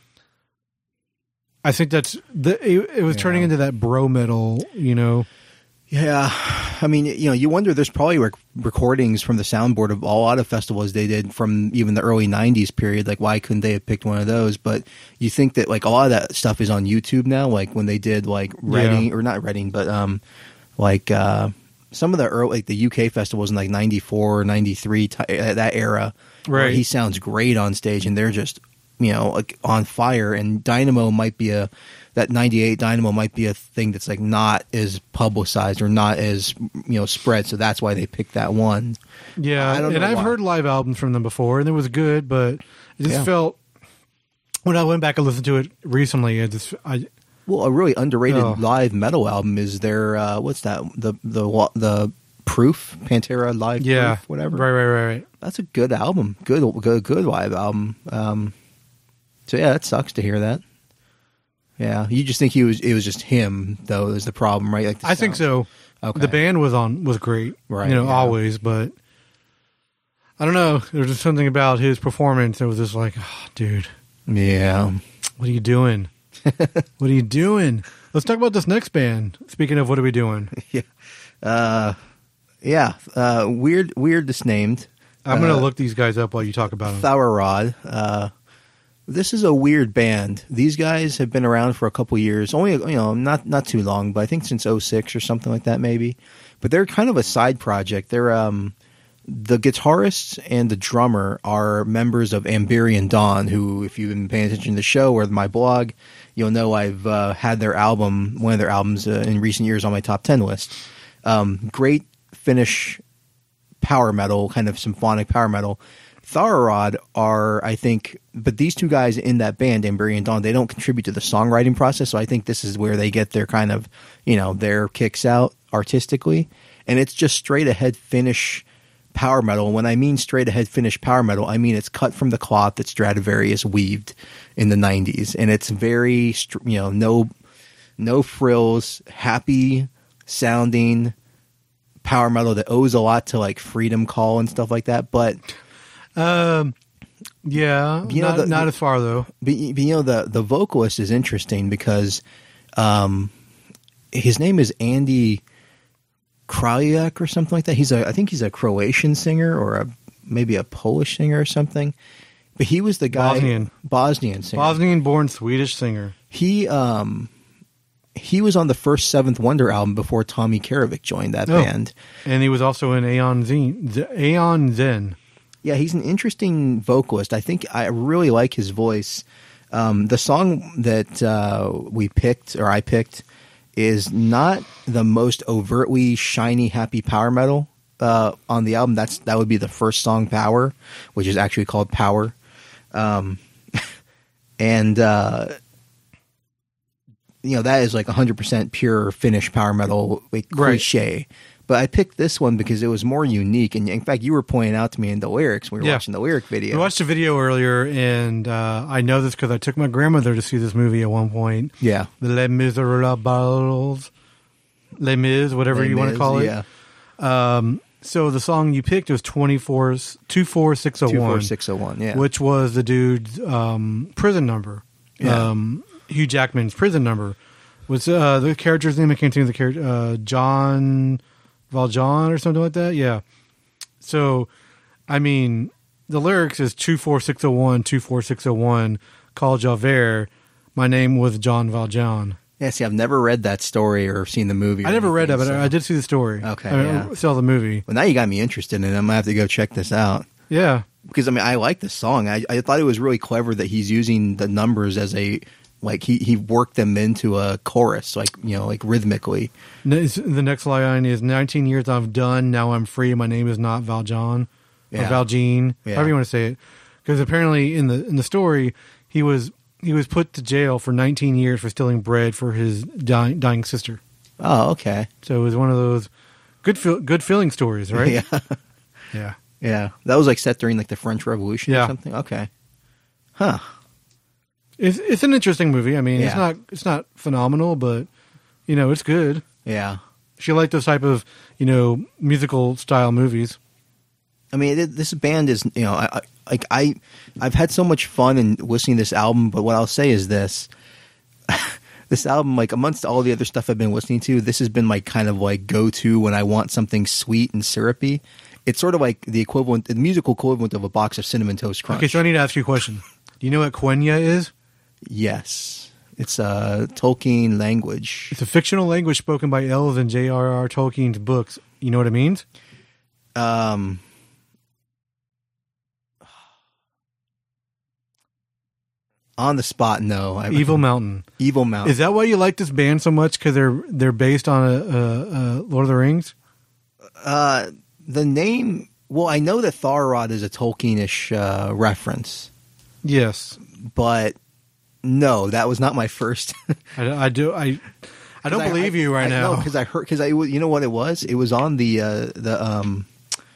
I think that's the. It, it was Yeah. turning into that bro metal, you know. Yeah, I mean, you know, you wonder. There's probably rec- recordings from the soundboard of a lot of festivals they did from even the early nineties period. Like, why couldn't they have picked one of those? But you think that like a lot of that stuff is on YouTube now. Like when they did like Reading or not Reading, but um, like uh, some of the early like the U K festivals in like ninety-four or ninety-three t- that era. where Right. he sounds great on stage, and they're just you know like on fire. And Dynamo might be a that ninety-eight Dynamo might be a thing that's like not as publicized or not as you know spread, so that's why they picked that one. Yeah, I don't and know I've why. heard live albums from them before, and it was good, but it just Yeah. felt when I went back and listened to it recently, it just I Well, a really underrated Oh. live metal album is their uh, what's that the the wa- the Proof Pantera live yeah, Proof, whatever. right, right, right, right. That's a good album, good good good live album. Um, so yeah, that sucks to hear that. Yeah, you just think he was it was just him though is the problem, right? Like the I think sound. so. Okay. The band was on was great, Right, You know, yeah. always, but I don't know. There's just something about his performance that was just like, oh, dude, Yeah. what are you doing? What are you doing? Let's talk about this next band. Speaking of, what are we doing? Yeah. Uh, yeah. Uh, weird, weird named. I'm going Uh, to look these guys up while you talk about them. Thauerrod. Uh, this is a weird band. These guys have been around for a couple years. Only, you know, not not too long, but I think since oh six or something like that, maybe. But they're kind of a side project. They're um, the guitarist and the drummer are members of Amberian Dawn, who, if you've been paying attention to the show or my blog, you'll know I've uh, had their album, one of their albums uh, in recent years on my top ten list. Um, great Finnish power metal, kind of symphonic power metal. Thauerrod are, I think, but these two guys in that band, Amberian Dawn, they don't contribute to the songwriting process, so I think this is where they get their kind of, you know, their kicks out artistically. And it's just straight ahead Finnish power metal. When I mean straight ahead Finnish power metal, I mean it's cut from the cloth that Stradivarius weaved in the nineties. And it's very, str- you know, no, no frills, happy sounding power metal that owes a lot to like Freedom Call and stuff like that. But Um, yeah, You know, not, the- not as far though. But, you but, you know, the, the vocalist is interesting because um, his name is Andy Krajek or something like that. He's a, I think he's a Croatian singer or a maybe a Polish singer or something. But he was the guy Bosnian. Bosnian singer. Bosnian-born Swedish singer. He um he was on the first Seventh Wonder album before Tommy Karavik joined that Oh. band. And he was also in Aeon Zen. Z- Aeon Zen. Yeah, he's an interesting vocalist. I think I really like his voice. Um, the song that uh, we picked, or I picked, is not the most overtly shiny, happy power metal uh, on the album. That's that would be the first song, Power, which is actually called Power. Um, and uh, you know that is like one hundred percent pure Finnish power metal, like cliche. Right. But I picked this one because it was more unique. And in fact, you were pointing out to me in the lyrics. We were yeah. watching the lyric video. We watched a video earlier, and uh, I know this because I took my grandmother to see this movie at one point. Yeah. The Les Miserables. Les Mis, whatever Les you Mis, want to call it. Yeah. Um, so the song you picked was twenty-four, two four six oh one. two four six oh one, yeah. Which was the dude's um, prison number. Yeah. Um, Hugh Jackman's prison number. Was uh, the character's name? I can't think of the character. Uh, John... Valjean or something like that, yeah. So, I mean, the lyrics is two four six oh one, two four six oh one, call Javert. My name was John Valjean. Yeah, see, I've never read that story or seen the movie. I never anything, read that, but so. I did see the story. Okay, I yeah. saw the movie. Well, now you got me interested in it. I'm going to have to go check this out. Yeah. Because, I mean, I like this song. I, I thought it was really clever that he's using the numbers as a... Like, he, he worked them into a chorus, like, you know, like rhythmically. The next line is, nineteen years I've done, now I'm free, my name is not Valjean, yeah. or Valjean, yeah. however you want to say it. Because apparently in the in the story, he was he was put to jail for nineteen years for stealing bread for his dying, dying sister. Oh, okay. So it was one of those good feel, good feeling stories, right? Yeah. yeah. Yeah. That was like set during like the French Revolution yeah. or something? Okay. Huh. It's it's an interesting movie. I mean, yeah. it's not it's not phenomenal, but you know, it's good. Yeah. If you like those type of, you know, musical style movies. I mean, it, this band is, you know, I, I, like I I've had so much fun in listening to this album, but what I'll say is this. This album, like amongst all the other stuff I've been listening to, this has been my kind of like go-to when I want something sweet and syrupy. It's sort of like the equivalent, the musical equivalent of a box of Cinnamon Toast Crunch. Okay, so I need to ask you a question. Do you know what Quenya is? Yes. It's a Tolkien language. It's a fictional language spoken by elves in J R R Tolkien's books. You know what it means? Um, on the spot, no. I, Evil Mountain. Evil Mountain. Is that why you like this band so much? Because they're they're based on a, a, a Lord of the Rings? Uh, the name... Well, I know that Tharrod is a Tolkien-ish uh, reference. Yes. But... No, that was not my first. I, I do. I I don't believe I, you right I, now. No, because I heard. Because I, you know what it was? It was on the uh, the um.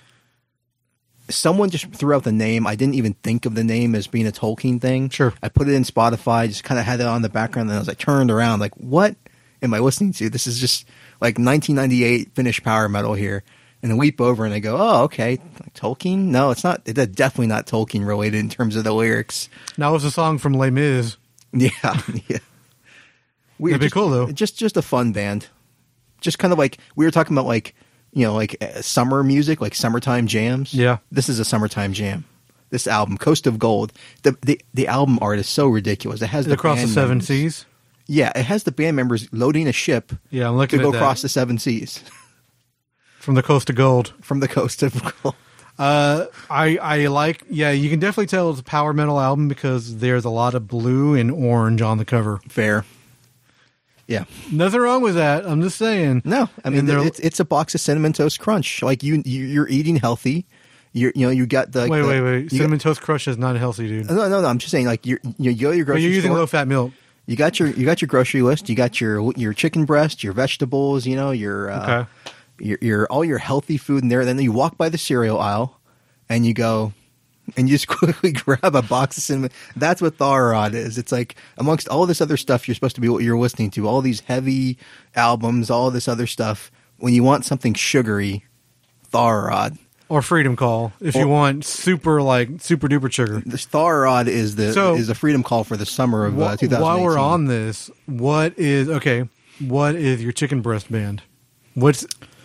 Someone just threw out the name. I didn't even think of the name as being a Tolkien thing. Sure. I put it in Spotify. Just kind of had it on the background. And I was like, turned around, like, what am I listening to? This is just like nineteen ninety-eight Finnish power metal here. And I leap over and I go, oh, okay, like, Tolkien? No, it's not. It's definitely not Tolkien related in terms of the lyrics. Now it's a song from Les Mis. Yeah, yeah. We That'd be just, cool, though. Just, just a fun band. Just kind of like we were talking about, like you know, like uh, summer music, like summertime jams. Yeah, this is a summertime jam. This album, Coast of Gold. The the, the album art is so ridiculous. It has the across the seven members, seas. Yeah, it has the band members loading a ship. Yeah, I'm looking to go at that. across the seven seas from the coast of gold. From the coast of gold. Uh, I I like yeah. You can definitely tell it's a power metal album because there's a lot of blue and orange on the cover. Fair. Yeah. Nothing wrong with that. I'm just saying. No, I mean it's it's a box of Cinnamon Toast Crunch. Like you, you you're eating healthy. You're you know you got the like wait the, wait wait. Cinnamon got, Toast Crunch is not healthy, dude. No no no. I'm just saying like you're you, you go to your grocery. But you're using store, low fat milk. You got your you got your grocery list. You got your your chicken breast, your vegetables. You know your uh, okay. Your, your all your healthy food in there. Then you walk by the cereal aisle. And you go, and you just quickly grab a box of cinnamon. That's what Tharrod is. It's like amongst all this other stuff you're supposed to be what you're listening to, all these heavy albums, all this other stuff. When you want something sugary, Tharrod. Or Freedom Call, if or, you want super like super duper sugar. The Tharrod is the so, is the Freedom Call for the summer of uh, twenty eighteen. While we're on this, what is okay? What is your chicken breast band? What's?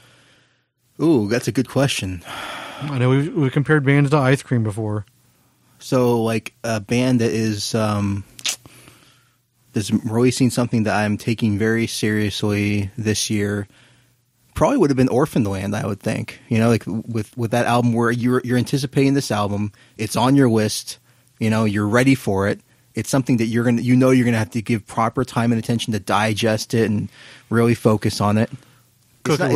Ooh, that's a good question. I know we've, we've compared bands to ice cream before. So, like a band that is um, that's releasing something that I'm taking very seriously this year, probably would have been Orphan Land. I would think, you know, like with with that album where you're you're anticipating this album, it's on your list, you know, you're ready for it. It's something that you're gonna, you know, you're gonna have to give proper time and attention to digest it and really focus on it. Cook it well.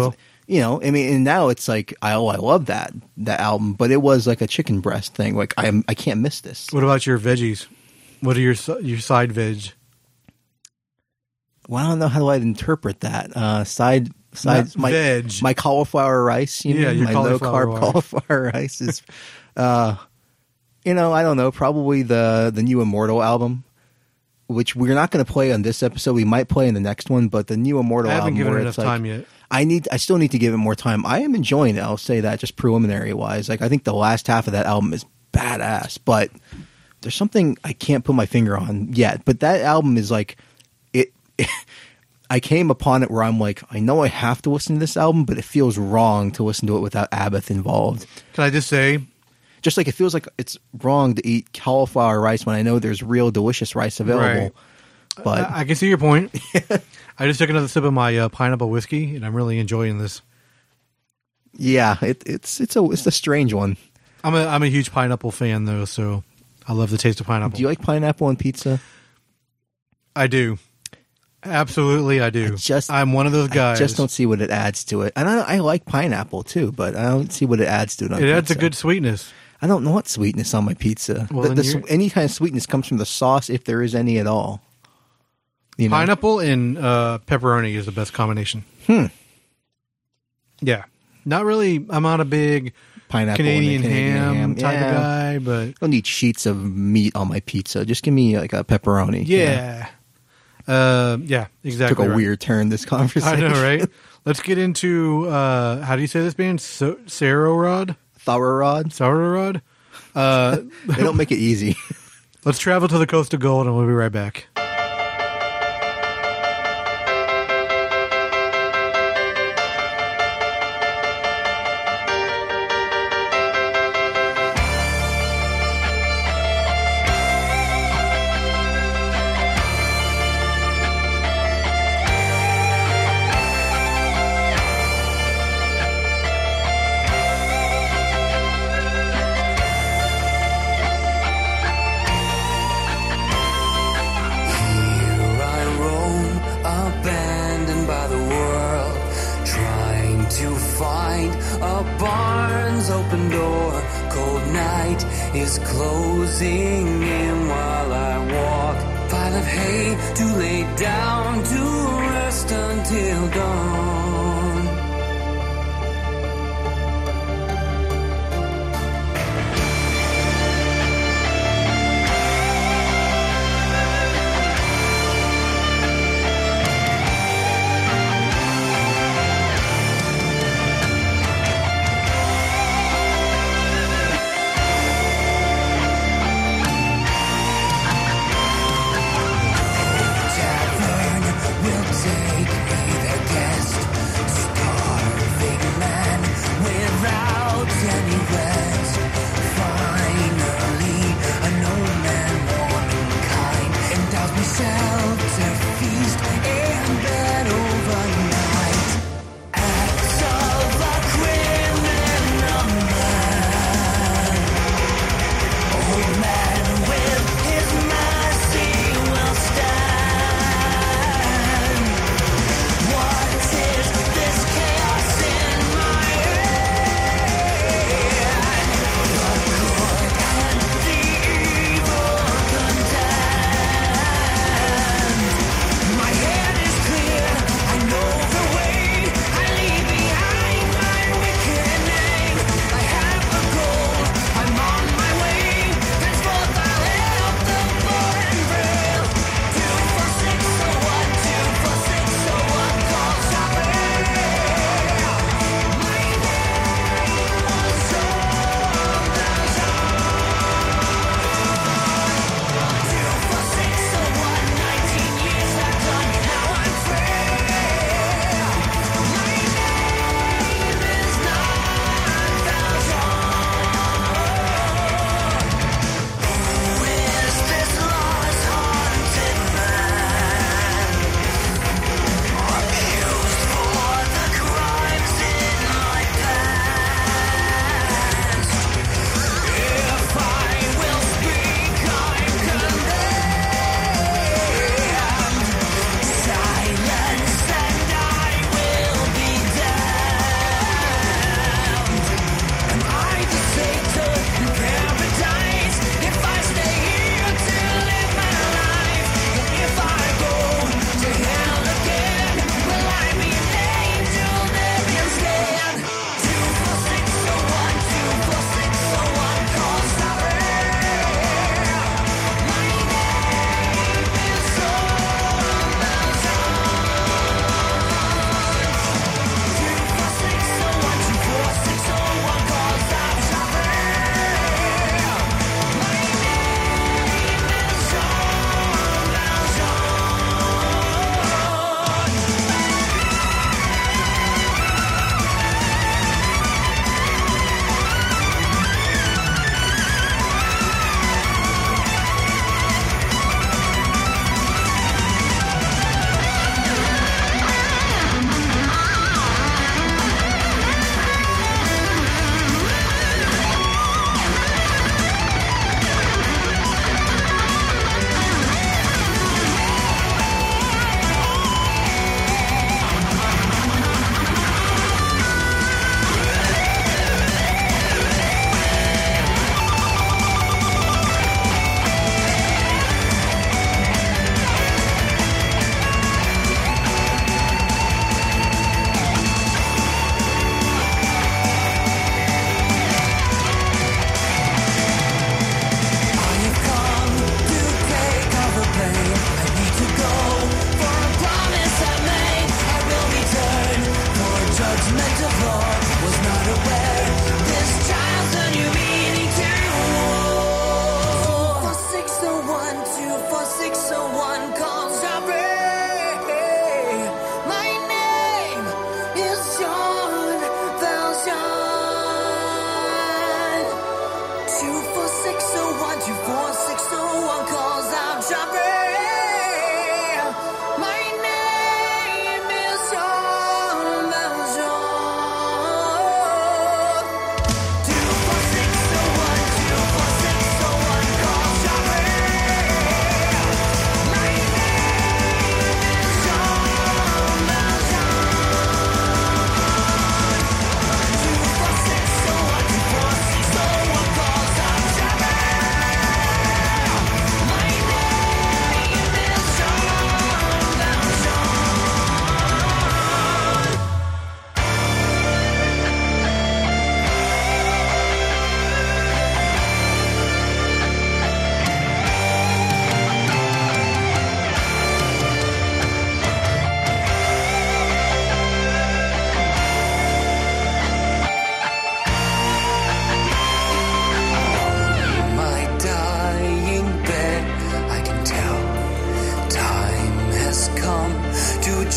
you know, I mean, and now it's like, I, oh, I love that that album, but it was like a chicken breast thing. Like I I can't miss this. What about your veggies? What are your si- your side veg? Well, I don't know how do I interpret that. Uh, side side Not my veg. my cauliflower rice. You Yeah, mean? your my low cauliflower carb rice. cauliflower rice is, uh, you know, I don't know. Probably the the new Immortal album, which we're not going to play on this episode. We might play in the next one, but the new Immortal I haven't album. given where it it's enough like, time yet. I need. I still need to give it more time. I am enjoying it. I'll say that just preliminary wise. Like I think the last half of that album is badass, but there's something I can't put my finger on yet. But that album is like it. I came upon it where I'm like, I know I have to listen to this album, but it feels wrong to listen to it without Abbott involved. Can I just say, Just like it feels like it's wrong to eat cauliflower rice when I know there's real delicious rice available. Right. But I, I can see your point. I just took another sip of my uh, pineapple whiskey, and I'm really enjoying this. yeah, it, it's it's a it's a strange one. I'm a I'm a huge pineapple fan, though, so I love the taste of pineapple. Do you like pineapple on pizza? I do. Absolutely, I do. I just- I'm one of those guys. I just don't see what it adds to it. And I, I like pineapple too, but I don't see what it adds to it. On It adds a pizza. good sweetness. I don't know what sweetness on my pizza. Well, The- then the you're- sw- any kind of sweetness comes from the sauce, if there is any at all. You know? Pineapple and uh, pepperoni is the best combination. Hmm. Yeah. Not really. I'm not a big Pineapple and a Canadian, Canadian ham, ham. type Yeah. of guy, but I don't need sheets of meat on my pizza. Just give me like a pepperoni. yeah. Uh, yeah, exactly. Took a right. weird turn, this I conversation. know, right? Let's get into, uh, how do you say this band? So- Sarorod? Thauerod. Sarorod? Uh, They don't make it easy. let's travel to the coast of gold and we'll be right back. Here I roam, abandoned by the world, trying to find a barn's open door. Cold night is closing in while I walk. Pile of hay to lay down to rest until dawn. Tavern will take me their guest.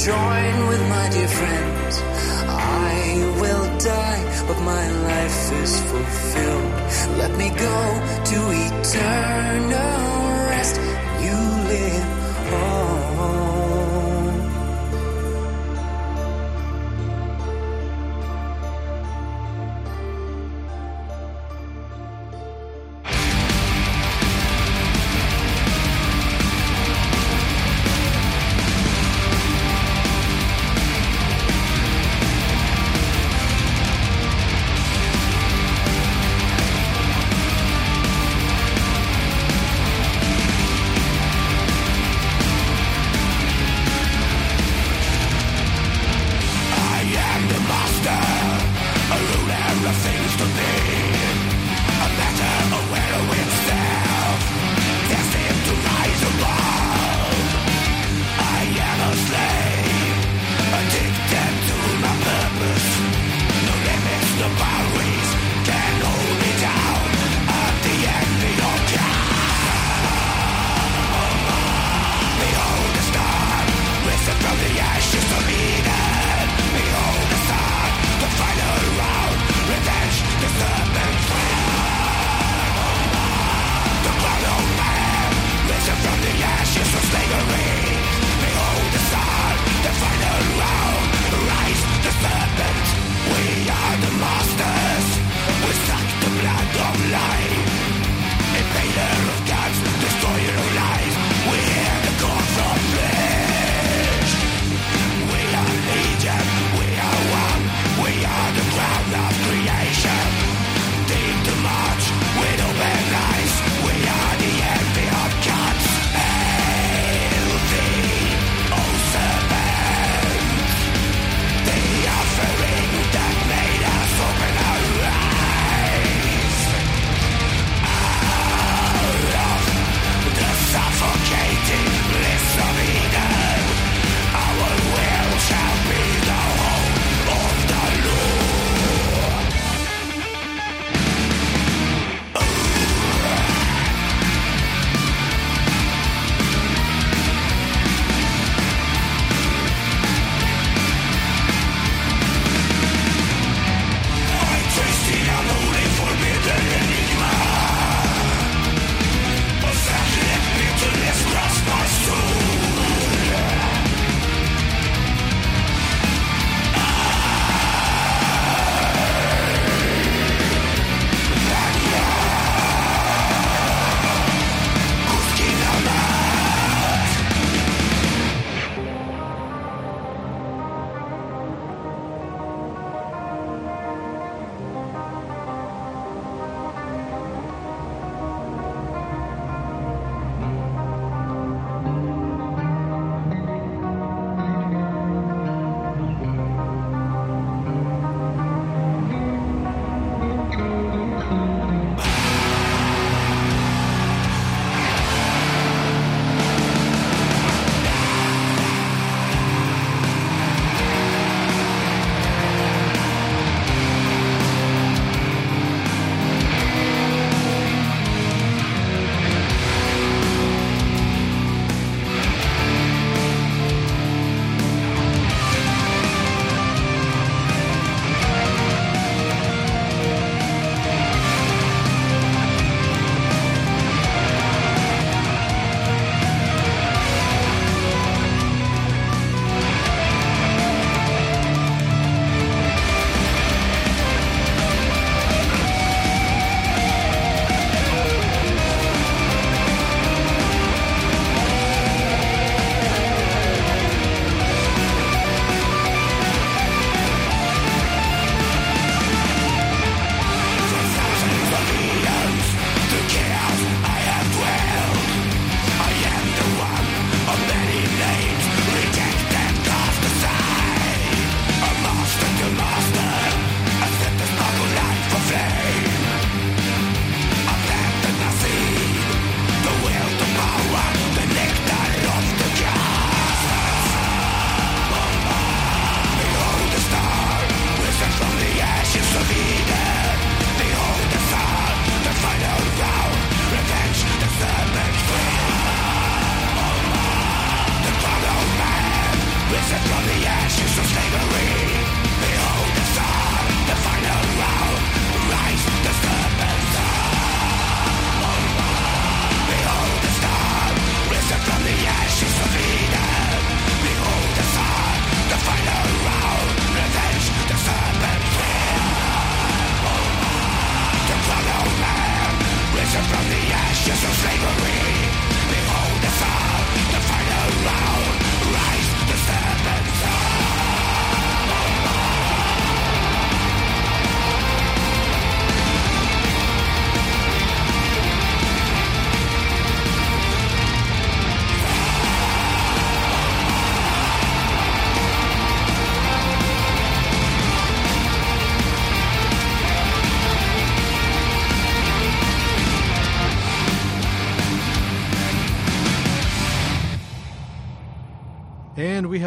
join with my dear friends. I will die, but my life is fulfilled. Let me go to eternal rest. You live on.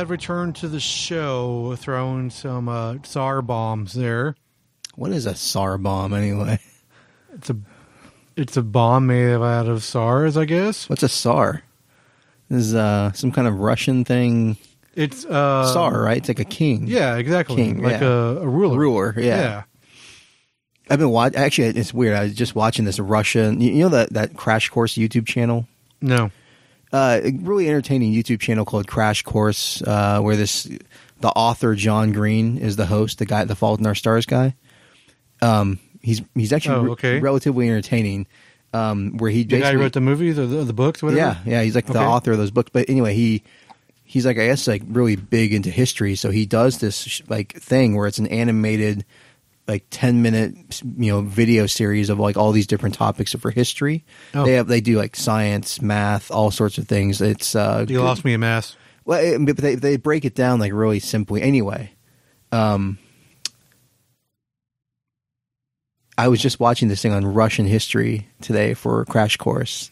have returned to the show, throwing some uh, S A R bombs there. What is a S A R bomb anyway? It's a it's a bomb made out of SARS, I guess. What's a S A R? This is uh, some kind of Russian thing. It's uh, S A R, right? It's like a king. Yeah, exactly. King, like yeah. a, a ruler. Ruler, yeah. yeah. I've been watching. Actually, it's weird. I was just watching this Russian. You, you know that that Crash Course YouTube channel? No. Uh, a really entertaining YouTube channel called Crash Course, uh, where this the author John Green is the host, the guy, the Fault in Our Stars guy. Um, he's he's actually Oh, okay. re- relatively entertaining. Um, where he The guy basically who wrote the movies or the, the books, whatever? yeah yeah he's like the Okay. author of those books. But anyway, he he's like I guess like really big into history, so he does this like thing where it's an animated like ten minute you know video series of like all these different topics for history. Oh. They have they do like science, math, all sorts of things. It's uh, You lost me in mass. well, it, but they they break it down like really simply. Anyway, um, I was just watching this thing on Russian history today for Crash Course,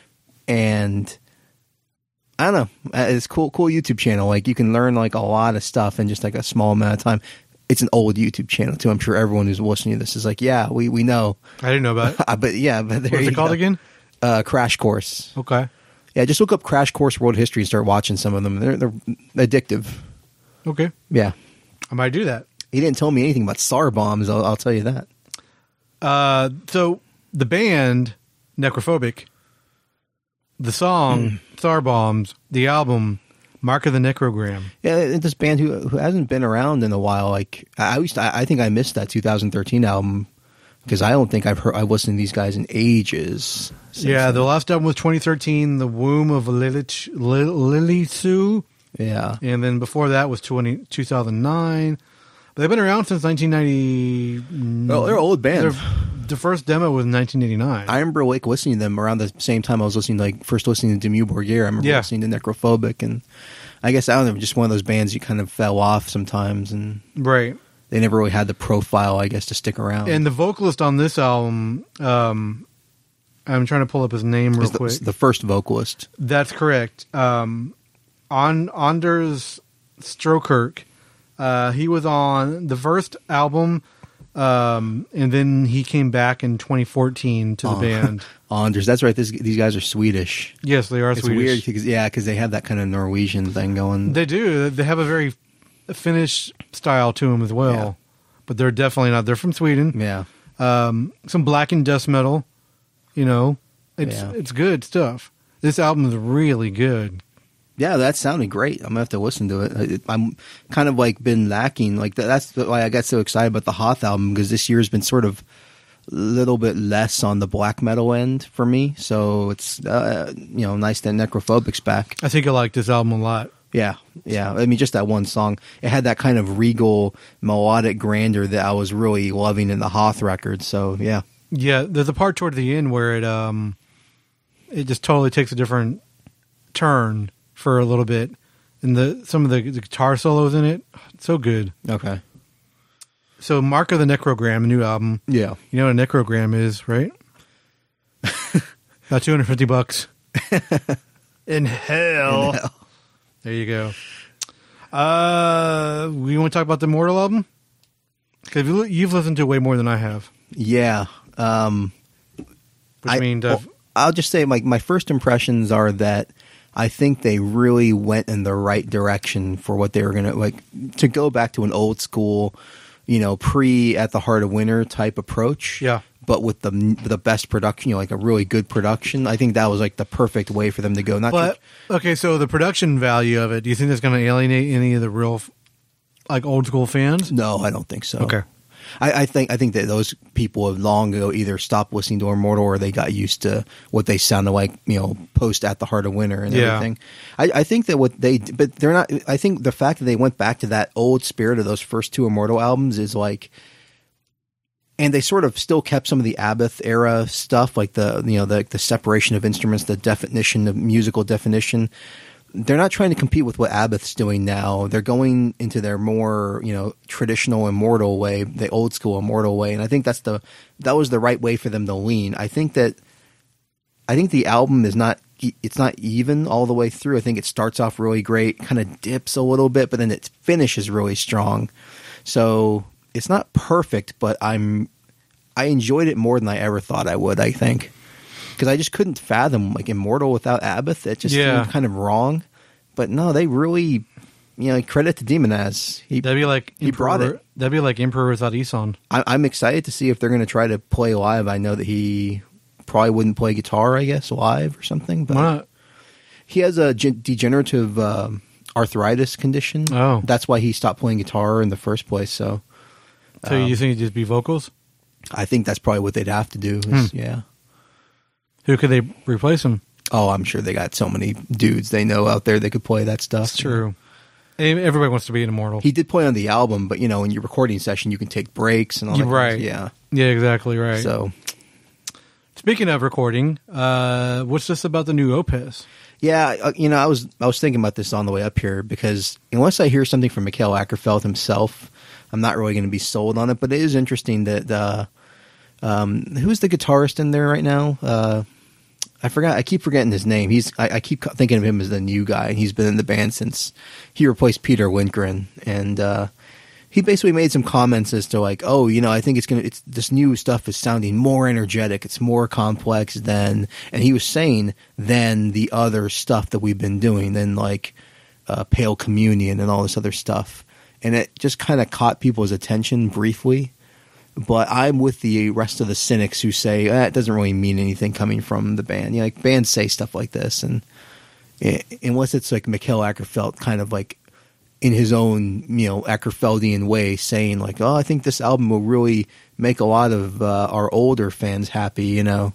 and I don't know. It's a cool, cool YouTube channel. Like you can learn like a lot of stuff in just like a small amount of time. It's an old YouTube channel too. I'm sure everyone who's listening to this is like, yeah, we, we know. I didn't know about it. but yeah, but there What's you it called go. again? Uh, Crash Course. Okay. Yeah, just look up Crash Course World History and start watching some of them. They're they're addictive. Okay. Yeah. I might do that. He didn't tell me anything about S A R bombs. I'll, I'll tell you that. Uh, so the band Necrophobic, the song Hmm. S A R Bombs, the album Mark of the Necrogram. Yeah, this band who who hasn't been around in a while. Like I used, to, I I think I missed that two thousand thirteen album because I don't think I've heard I've listened to these guys in ages. since Yeah, then. the last album was twenty thirteen, The Womb of Lilith, Lil, Lily Sue, yeah. and then before that was twenty, two thousand nine. But they've been around since nineteen ninety. Oh, they're an old band. Their, the first demo was nineteen eighty-nine. I remember like listening to them around the same time I was listening to, like first listening to Dimmu Borgir. I remember Yeah. listening to Necrophobic, and I guess I don't know, just one of those bands you kind of fell off sometimes, and Right. they never really had the profile, I guess, to stick around. And the vocalist on this album, um, I'm trying to pull up his name real Is the, quick. the first vocalist. That's correct. Um, on Anders Strokerk, uh, he was on the first album, um, and then he came back in twenty fourteen to the Oh. band. Anders, that's right. This, these guys are Swedish. Yes, they are It's Swedish. weird because yeah, because they have that kind of Norwegian thing going. They do. They have a very Finnish style to them as well, Yeah. but they're definitely not. They're from Sweden. yeah, Um, some black and death metal. You know, it's Yeah. it's good stuff. This album is really good. yeah, that sounded great. I'm gonna have to listen to it. I- I'm kind of like been lacking. Like that, that's why I got so excited about the Hoth album because this year's been sort of a little bit less on the black metal end for me. So it's uh, you know nice that Necrophobic's back. I think I like this album a lot. Yeah, yeah. I mean, just that one song. It had that kind of regal, melodic grandeur that I was really loving in the Hoth record. So yeah, Yeah, there's a part toward the end where it um, it just totally takes a different turn for a little bit, and the some of the, the guitar solos in it, so good. okay, So, Mark of the Necrogram, a new album. yeah. You know what a necrogram is, right? About two hundred fifty bucks. In hell. In hell. There you go. Uh, we want to talk about the Mortal album? Because you've listened to it way more than I have. Yeah. Um, Which I, means well, I've, I'll just say, like, my first impressions are that I think they really went in the right direction for what they were going to, like, to go back to an old school, you know, pre At the Heart of Winter type approach. Yeah. But with the the best production, you know, like a really good production. I think that was like the perfect way for them to go. Not But okay, so the production value of it, do you think that's going to alienate any of the real, like, old school fans? no, I don't think so. Okay. I, I think I think that those people have long ago either stopped listening to Immortal or they got used to what they sounded like, you know, post At the Heart of Winter and Yeah. everything. I, I think that what they, but they're not. I think the fact that they went back to that old spirit of those first two Immortal albums is like, and they sort of still kept some of the Abbott era stuff, like the you know the the separation of instruments, the definition of musical definition. They're not trying to compete with what Abbot's doing now. They're going into their more, you know, traditional Immortal way, the old school Immortal way, and I think that's the that was the right way for them to lean. I think that I think the album is not e- it's not even all the way through. I think it starts off really great, kind of dips a little bit, but then it finishes really strong. So it's not perfect, but I'm I enjoyed it more than I ever thought I would. I think because I just couldn't fathom like Immortal without Abath. It just Yeah. seemed kind of wrong. But no, they really, you know, credit to Demonaz. He That'd be like he brought Emperor- it. That'd be like Emperor without Isan. I, I'm excited to see if they're going to try to play live. I know that he probably wouldn't play guitar, I guess, live or something. But Why not? he has a ge- degenerative um, arthritis condition. Oh. That's why he stopped playing guitar in the first place. So So you think it'd just be vocals? I think that's probably what they'd have to do. Is, Yeah. Who could they replace him? Oh, I'm sure they got so many dudes they know out there that could play that stuff. That's true. Everybody wants to be an Immortal. He did play on the album, but you know, in your recording session, you can take breaks and all that. You're kind of- right. Yeah. Yeah, exactly right. So Speaking of recording, uh, what's this about the new Opus? yeah, uh, you know, I was I was thinking about this on the way up here because unless I hear something from Mikhail Ackerfeld himself, I'm not really going to be sold on it. But it is interesting that uh, um, who's the guitarist in there right now? Uh, I forgot. I keep forgetting his name. He's I, I keep thinking of him as the new guy, and he's been in the band since he replaced Peter Lindgren, and uh, he basically made some comments as to like, oh, you know, I think it's gonna, it's this new stuff is sounding more energetic, it's more complex than, and he was saying than the other stuff that we've been doing, than like uh, Pale Communion and all this other stuff, and it just kind of caught people's attention briefly. But I'm with the rest of the cynics who say eh, it doesn't really mean anything coming from the band. You know, like bands say stuff like this, and eh, unless it's like Mikhail Ackerfeld kind of like in his own, you know, Ackerfeldian way saying like, oh, I think this album will really make a lot of uh, our older fans happy, you know.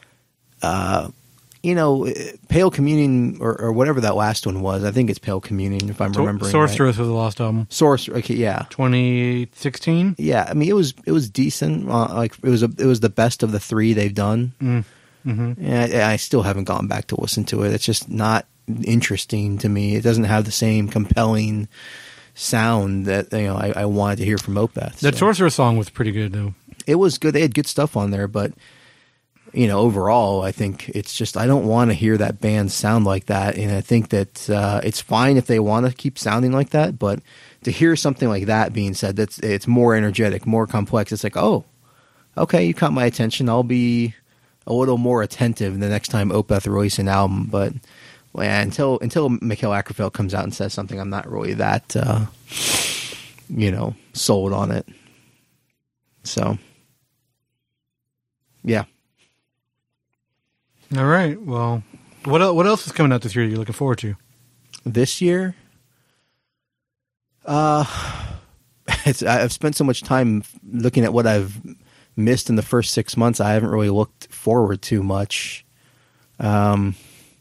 Uh, you know, eh, Pale Communion or, or whatever that last one was. I think it's Pale Communion if I'm remembering right. Sorceress was the last album. Sorceress, okay, yeah. twenty sixteen? Yeah, I mean it was it was decent. Uh, like it was a, it was the best of the three they've done. Mm. Mm-hmm. And I, I still haven't gone back to listen to it. It's just not interesting to me. It doesn't have the same compelling sound that you know I, I wanted to hear from Opeth. That so. Sorceress song was pretty good, though. It was good. They had good stuff on there, but you know, overall, I think it's just I don't want to hear that band sound like that, and I think that uh, it's fine if they want to keep sounding like that, but to hear something like that being said, that's it's more energetic, more complex. It's like, oh, okay, you caught my attention. I'll be a little more attentive the next time Opeth release an album, but well, yeah, until until Mikhail Ackerfeld comes out and says something, I'm not really that uh, you know sold on it. So, yeah. All right. Well, what el- what else is coming out this year you're looking forward to? This year, uh, it's, I've spent so much time looking at what I've missed in the first six months. I haven't really looked forward too much. Um,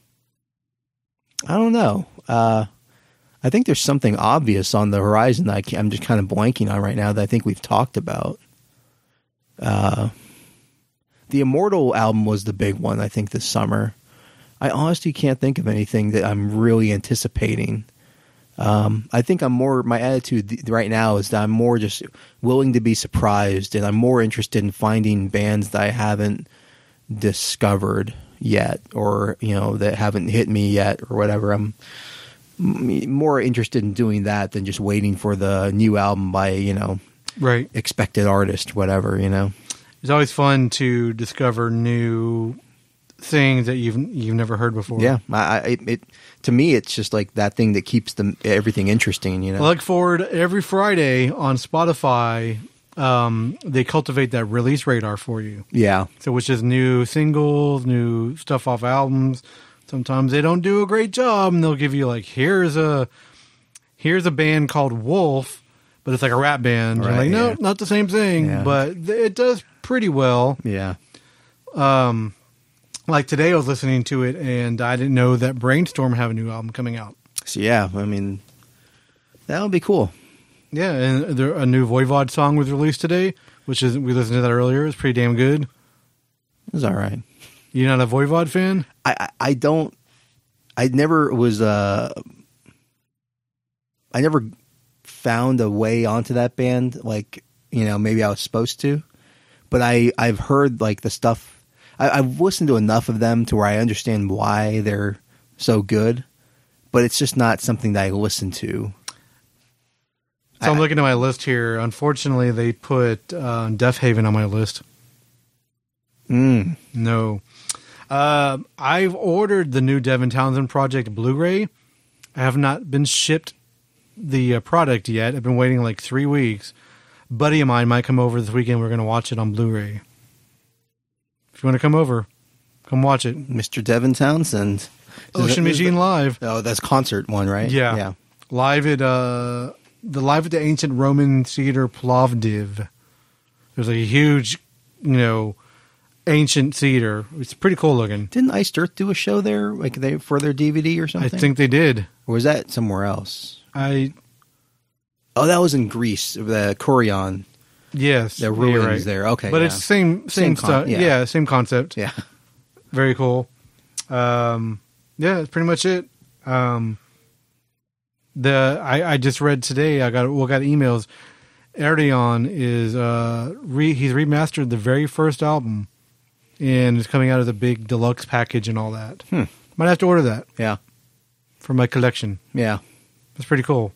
I don't know. Uh, I think there's something obvious on the horizon that I can't, I'm just kind of blanking on right now that I think we've talked about. Uh, the Immortal album was the big one, I think, this summer. I honestly can't think of anything that I'm really anticipating. Um, I think I'm more, my attitude right now is that I'm more just willing to be surprised, and I'm more interested in finding bands that I haven't discovered yet, or, you know, that haven't hit me yet, or whatever. I'm more interested in doing that than just waiting for the new album by, you know, right, expected artist, whatever, you know. It's always fun to discover new things that you've you've never heard before. Yeah, I, I it, it to me it's just like that thing that keeps them everything interesting. You know, I look forward every Friday on Spotify. Um, they cultivate that release radar for you. Yeah, so which is new singles, new stuff off albums. Sometimes they don't do a great job, and they'll give you like here's a here's a band called Wolf, but it's like a rap band. Right, You're like, no, yeah. not the same thing, Yeah. but it does pretty well. Yeah. Um, like today I was listening to it and I didn't know that Brainstorm have a new album coming out. So yeah, I mean, that would be cool. Yeah, and there, a new Voivod song was released today, which is we listened to that earlier. It's pretty damn good. It was all right. You're not a Voivod fan? I, I, I don't. I never was. Uh, I never found a way onto that band. Like, you know, maybe I was supposed to, but I I've heard like the stuff. I, I've listened to enough of them to where I understand why they're so good, but it's just not something that I listen to. So I'm I- looking at my list here. Unfortunately, they put uh, Death Haven on my list. Mm. No. Uh, I've ordered the new Devin Townsend Project Blu-ray. I have not been shipped the uh, product yet. I've been waiting like three weeks. A buddy of mine might come over this weekend. We're going to watch it on Blu-ray. If you want to come over, come watch it. Mister Devin Townsend. Ocean Is it- Machine Live. Oh, that's concert one, right? Yeah. Yeah. Live at uh, the live at the ancient Roman theater Plovdiv. There's like a huge, you know, ancient theater. It's pretty cool looking. Didn't Iced Earth do a show there, like they for their D V D or I something? think they did. Or was that somewhere else? I Oh, that was in Greece. The Corion, yes, the you're ruins right. there. Okay, but yeah. it's same same, Same con- stuff. yeah. Yeah. same concept. yeah. Very cool. Um, yeah, that's pretty much it. Um, the I, I just read today. I got we got emails. Erdion is uh re, he's remastered the very first album, and it's coming out as a big deluxe package and all that. Hmm. Might have to order that Yeah. for my collection. Yeah. That's pretty cool.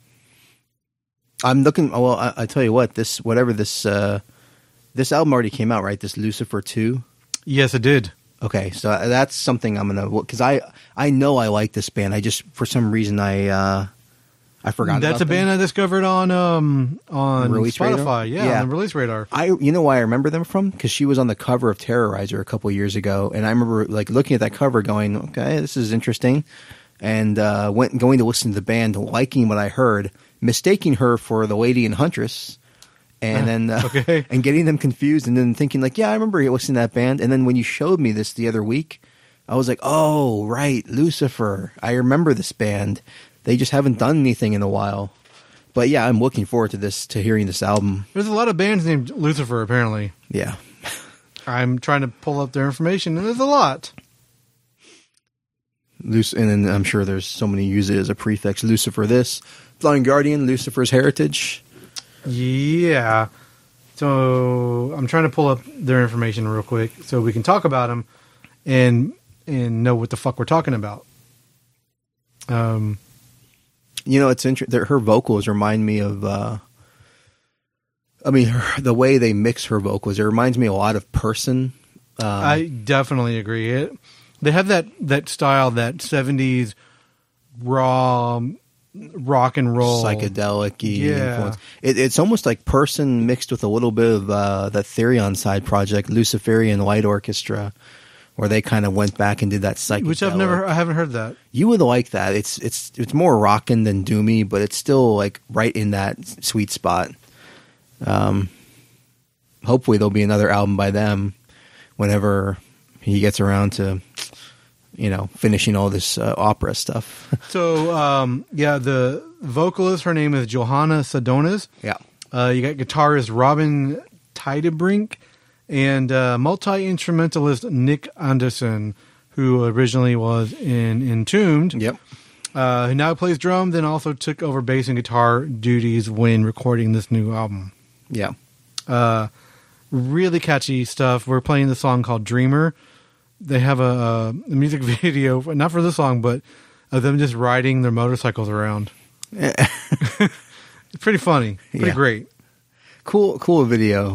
I'm looking. Well, I, I tell you what. This whatever this uh, this album already came out, right? This Lucifer two. Yes, it did. Okay, so that's something I'm gonna because I I know I like this band. I just for some reason I uh, I forgot. That's about a band them. I discovered on um on Release Spotify. Radar? Yeah, Yeah. on the Release Radar. I you know why I remember them from? Because she was on the cover of Terrorizer a couple years ago, and I remember like looking at that cover, going, "Okay, this is interesting," and uh, went going to listen to the band, liking what I heard, mistaking her for the Lady and Huntress, and then uh, Okay. and getting them confused, and then thinking like, "Yeah, I remember listening to that band," and then when you showed me this the other week, I was like, "Oh, right, Lucifer. I remember this band. They just haven't done anything in a while." But yeah, I'm looking forward to this, to hearing this album. There's a lot of bands named Lucifer, apparently. Yeah. I'm trying to pull up their information, and there's a lot. Luc- and then I'm sure there's so many use it as a prefix. Lucifer this, Flying Guardian, Lucifer's Heritage. Yeah. So I'm trying to pull up their information real quick so we can talk about them and and know what the fuck we're talking about. Um, You know, it's interesting. Her vocals remind me of, uh, I mean, her, the way they mix her vocals, it reminds me a lot of Person. Um, I definitely agree. It, they have that, that style, that seventies raw rock and roll. psychedelic-y Yeah. influence. It, it's almost like Person mixed with a little bit of uh, that Therion side project, Luciferian Light Orchestra, where they kind of went back and did that psychedelic. Which I've never, I haven't heard that. You would like that. It's it's it's more rockin' than doomy, but it's still like right in that sweet spot. Um, hopefully there'll be another album by them whenever he gets around to, you know, finishing all this uh, opera stuff. So, um, yeah, the vocalist, her name is Johanna Sadonis. Yeah. Uh, you got guitarist Robin Teidebrink and uh, multi-instrumentalist Nick Anderson, who originally was in Entombed. Yep. Uh, who now plays drum, then also took over bass and guitar duties when recording this new album. Yeah. Uh, really catchy stuff. We're playing the song called Dreamer. They have a, a music video, not for the song, but of them just riding their motorcycles around. It's pretty funny. Pretty Yeah. great. Cool, cool video.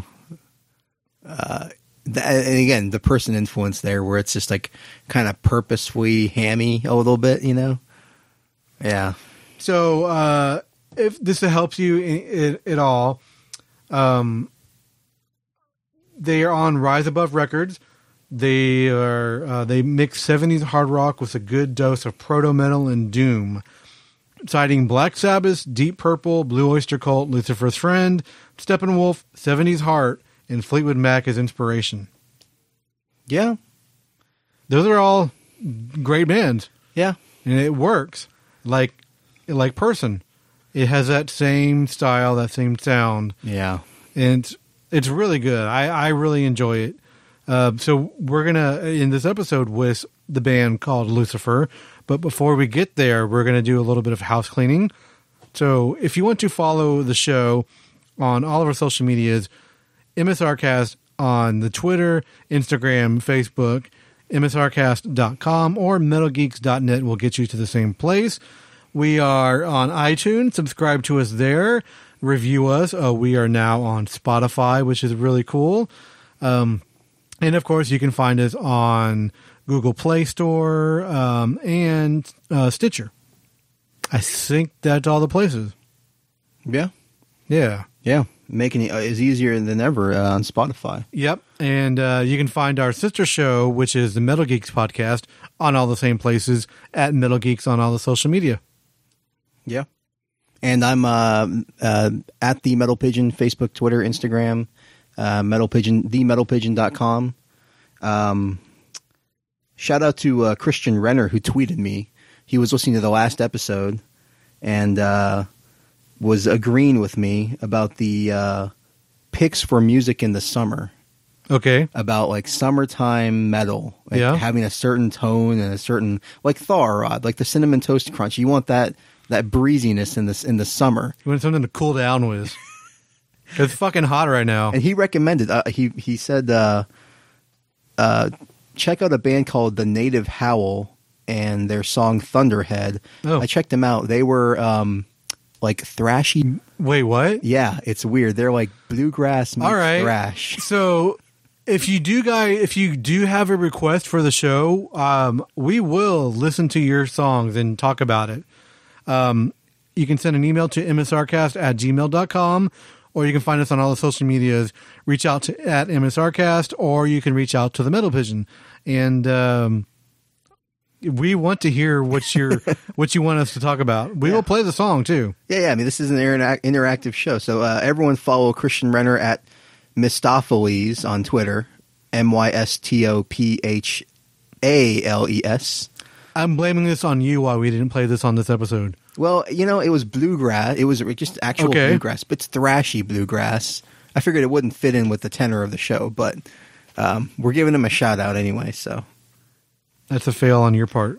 Uh, that, and again, the Person influence there, where it's just like kind of purposefully hammy a little bit, you know. Yeah. So, uh, if this helps you in, in, at all, um, they are on Rise Above Records. They are uh, they mix seventies hard rock with a good dose of proto metal and doom, citing Black Sabbath, Deep Purple, Blue Oyster Cult, Lucifer's Friend, Steppenwolf, seventies Heart, and Fleetwood Mac as inspiration. Yeah. Those are all great bands, Yeah. and it works like like Person. It has that same style, that same sound, Yeah. and it's, it's really good. I, I really enjoy it. Uh, so we're gonna in this episode with the band called Lucifer, but before we get there, we're gonna do a little bit of house cleaning. So if you want to follow the show on all of our social medias, M S R Cast on the Twitter, Instagram, Facebook, M S R cast dot com, or metal geeks dot net will get you to the same place. We are on iTunes. Subscribe to us there. Review us. Uh, we are now on Spotify, which is really cool. Um, and, of course, you can find us on Google Play Store um, and uh, Stitcher. I think that's all the places. Yeah. Yeah. Yeah. Making it is easier than ever uh, on Spotify. Yep. And uh, you can find our sister show, which is the Metal Geeks podcast, on all the same places at Metal Geeks on all the social media. Yeah. And I'm uh, uh, at the Metal Pigeon, Facebook, Twitter, Instagram, uh, Metal Pigeon, the metal pigeon dot com. Um, shout out to uh, Christian Renner, who tweeted me. He was listening to the last episode and uh, was agreeing with me about the uh, picks for music in the summer. Okay. About like summertime metal, like Yeah. having a certain tone and a certain, like Thar Rod, like the Cinnamon Toast Crunch. You want that that breeziness in this in the summer. You want something to cool down with. It's fucking hot right now. And he recommended. Uh, he he said, uh, uh, check out a band called The Native Howl and their song Thunderhead. Oh. I checked them out. They were um, like thrashy. Wait, what? Yeah, it's weird. They're like bluegrass meets All right. thrash. So, if you do, guys, if you do have a request for the show, um, we will listen to your songs and talk about it. Um, you can send an email to m s r cast at gmail dot com, or you can find us on all the social medias. Reach out to at MSRcast, or you can reach out to the Metal Pigeon. And um, we want to hear what your what you want us to talk about. We Yeah. will play the song too. Yeah, yeah. I mean, this is an interac- interactive show. So uh, everyone follow Christian Renner at Mystopheles on Twitter, M Y S T O P H A L E S. I'm blaming this on you why we didn't play this on this episode. Well, you know, it was bluegrass. It was just actual Okay. bluegrass, but it's thrashy bluegrass. I figured it wouldn't fit in with the tenor of the show, but um, we're giving him a shout out anyway. So That's a fail on your part.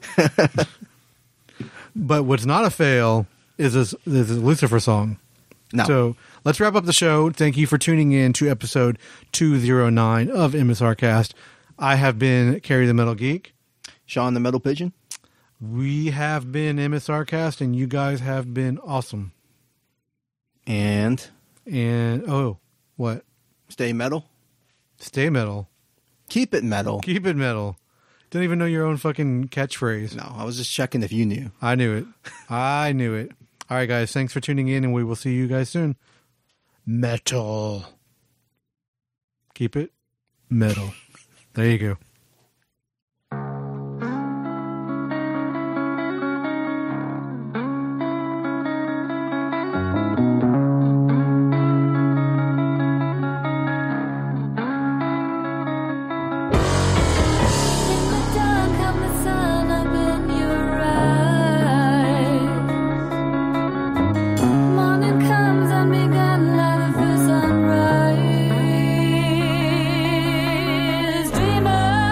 But what's not a fail is this, is this Lucifer song. no, So let's wrap up the show. Thank you for tuning in to episode two oh nine of M S R Cast. I have been Carrie the Metal Geek. Sean the Metal Pigeon. We have been M S R Cast, and you guys have been awesome. And And, oh, what? stay metal. Stay metal. Keep it metal. Keep it metal. Don't even know your own fucking catchphrase. No, I was just checking if you knew. I knew it. I knew it. All right, guys. Thanks for tuning in, and we will see you guys soon. Metal. Keep it metal. There you go. In the dark of the sun up in your eyes. Morning comes and begun like the first sunrise. Dreamer.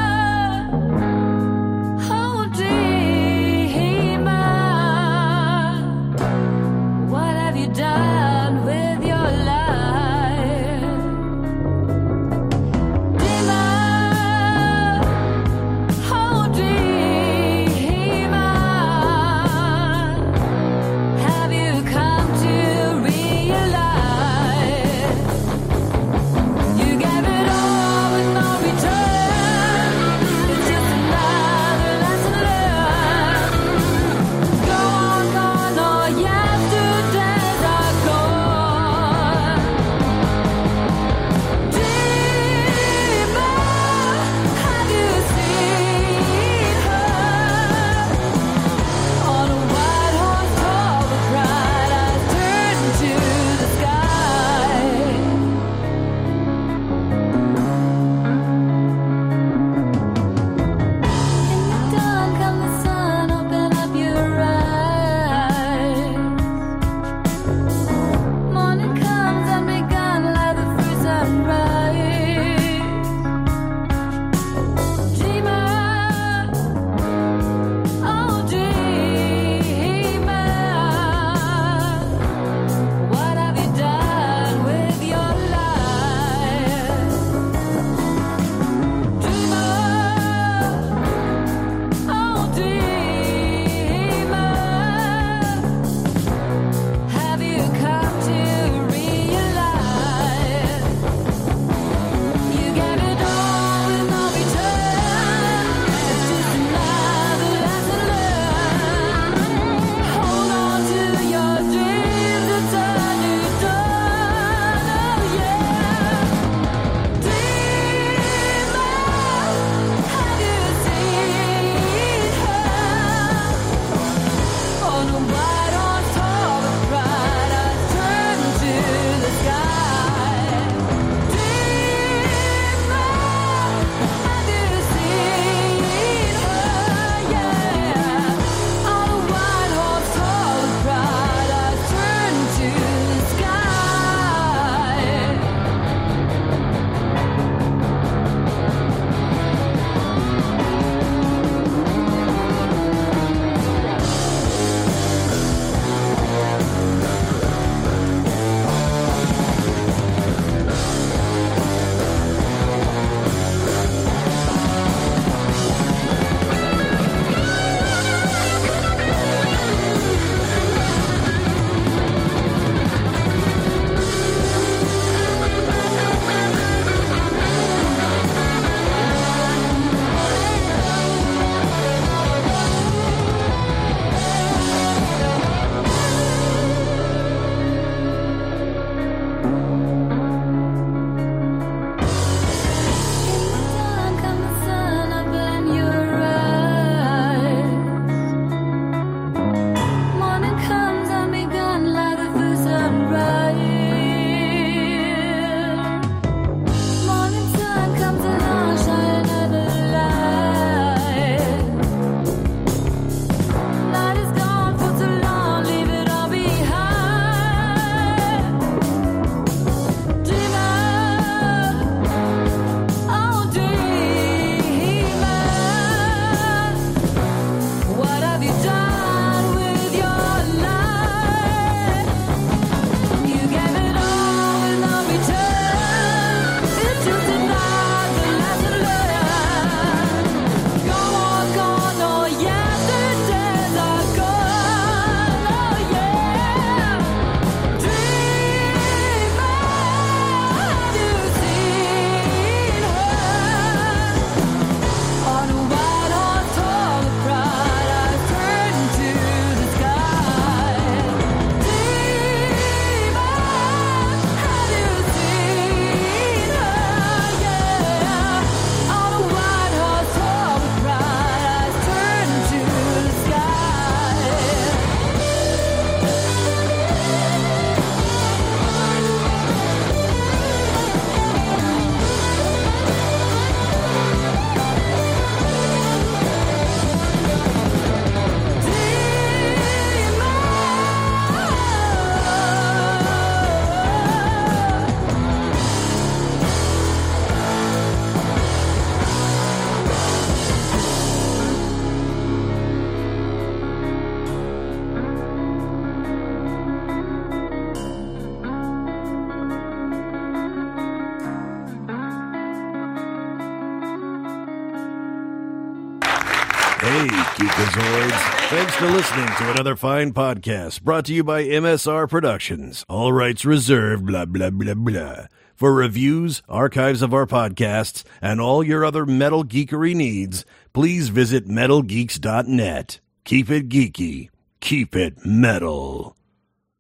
Hey, Geekazoids. Thanks for listening to another fine podcast brought to you by M S R Productions. All rights reserved, blah, blah, blah, blah. For reviews, archives of our podcasts, and all your other metal geekery needs, please visit metal geeks dot net. Keep it geeky. Keep it metal.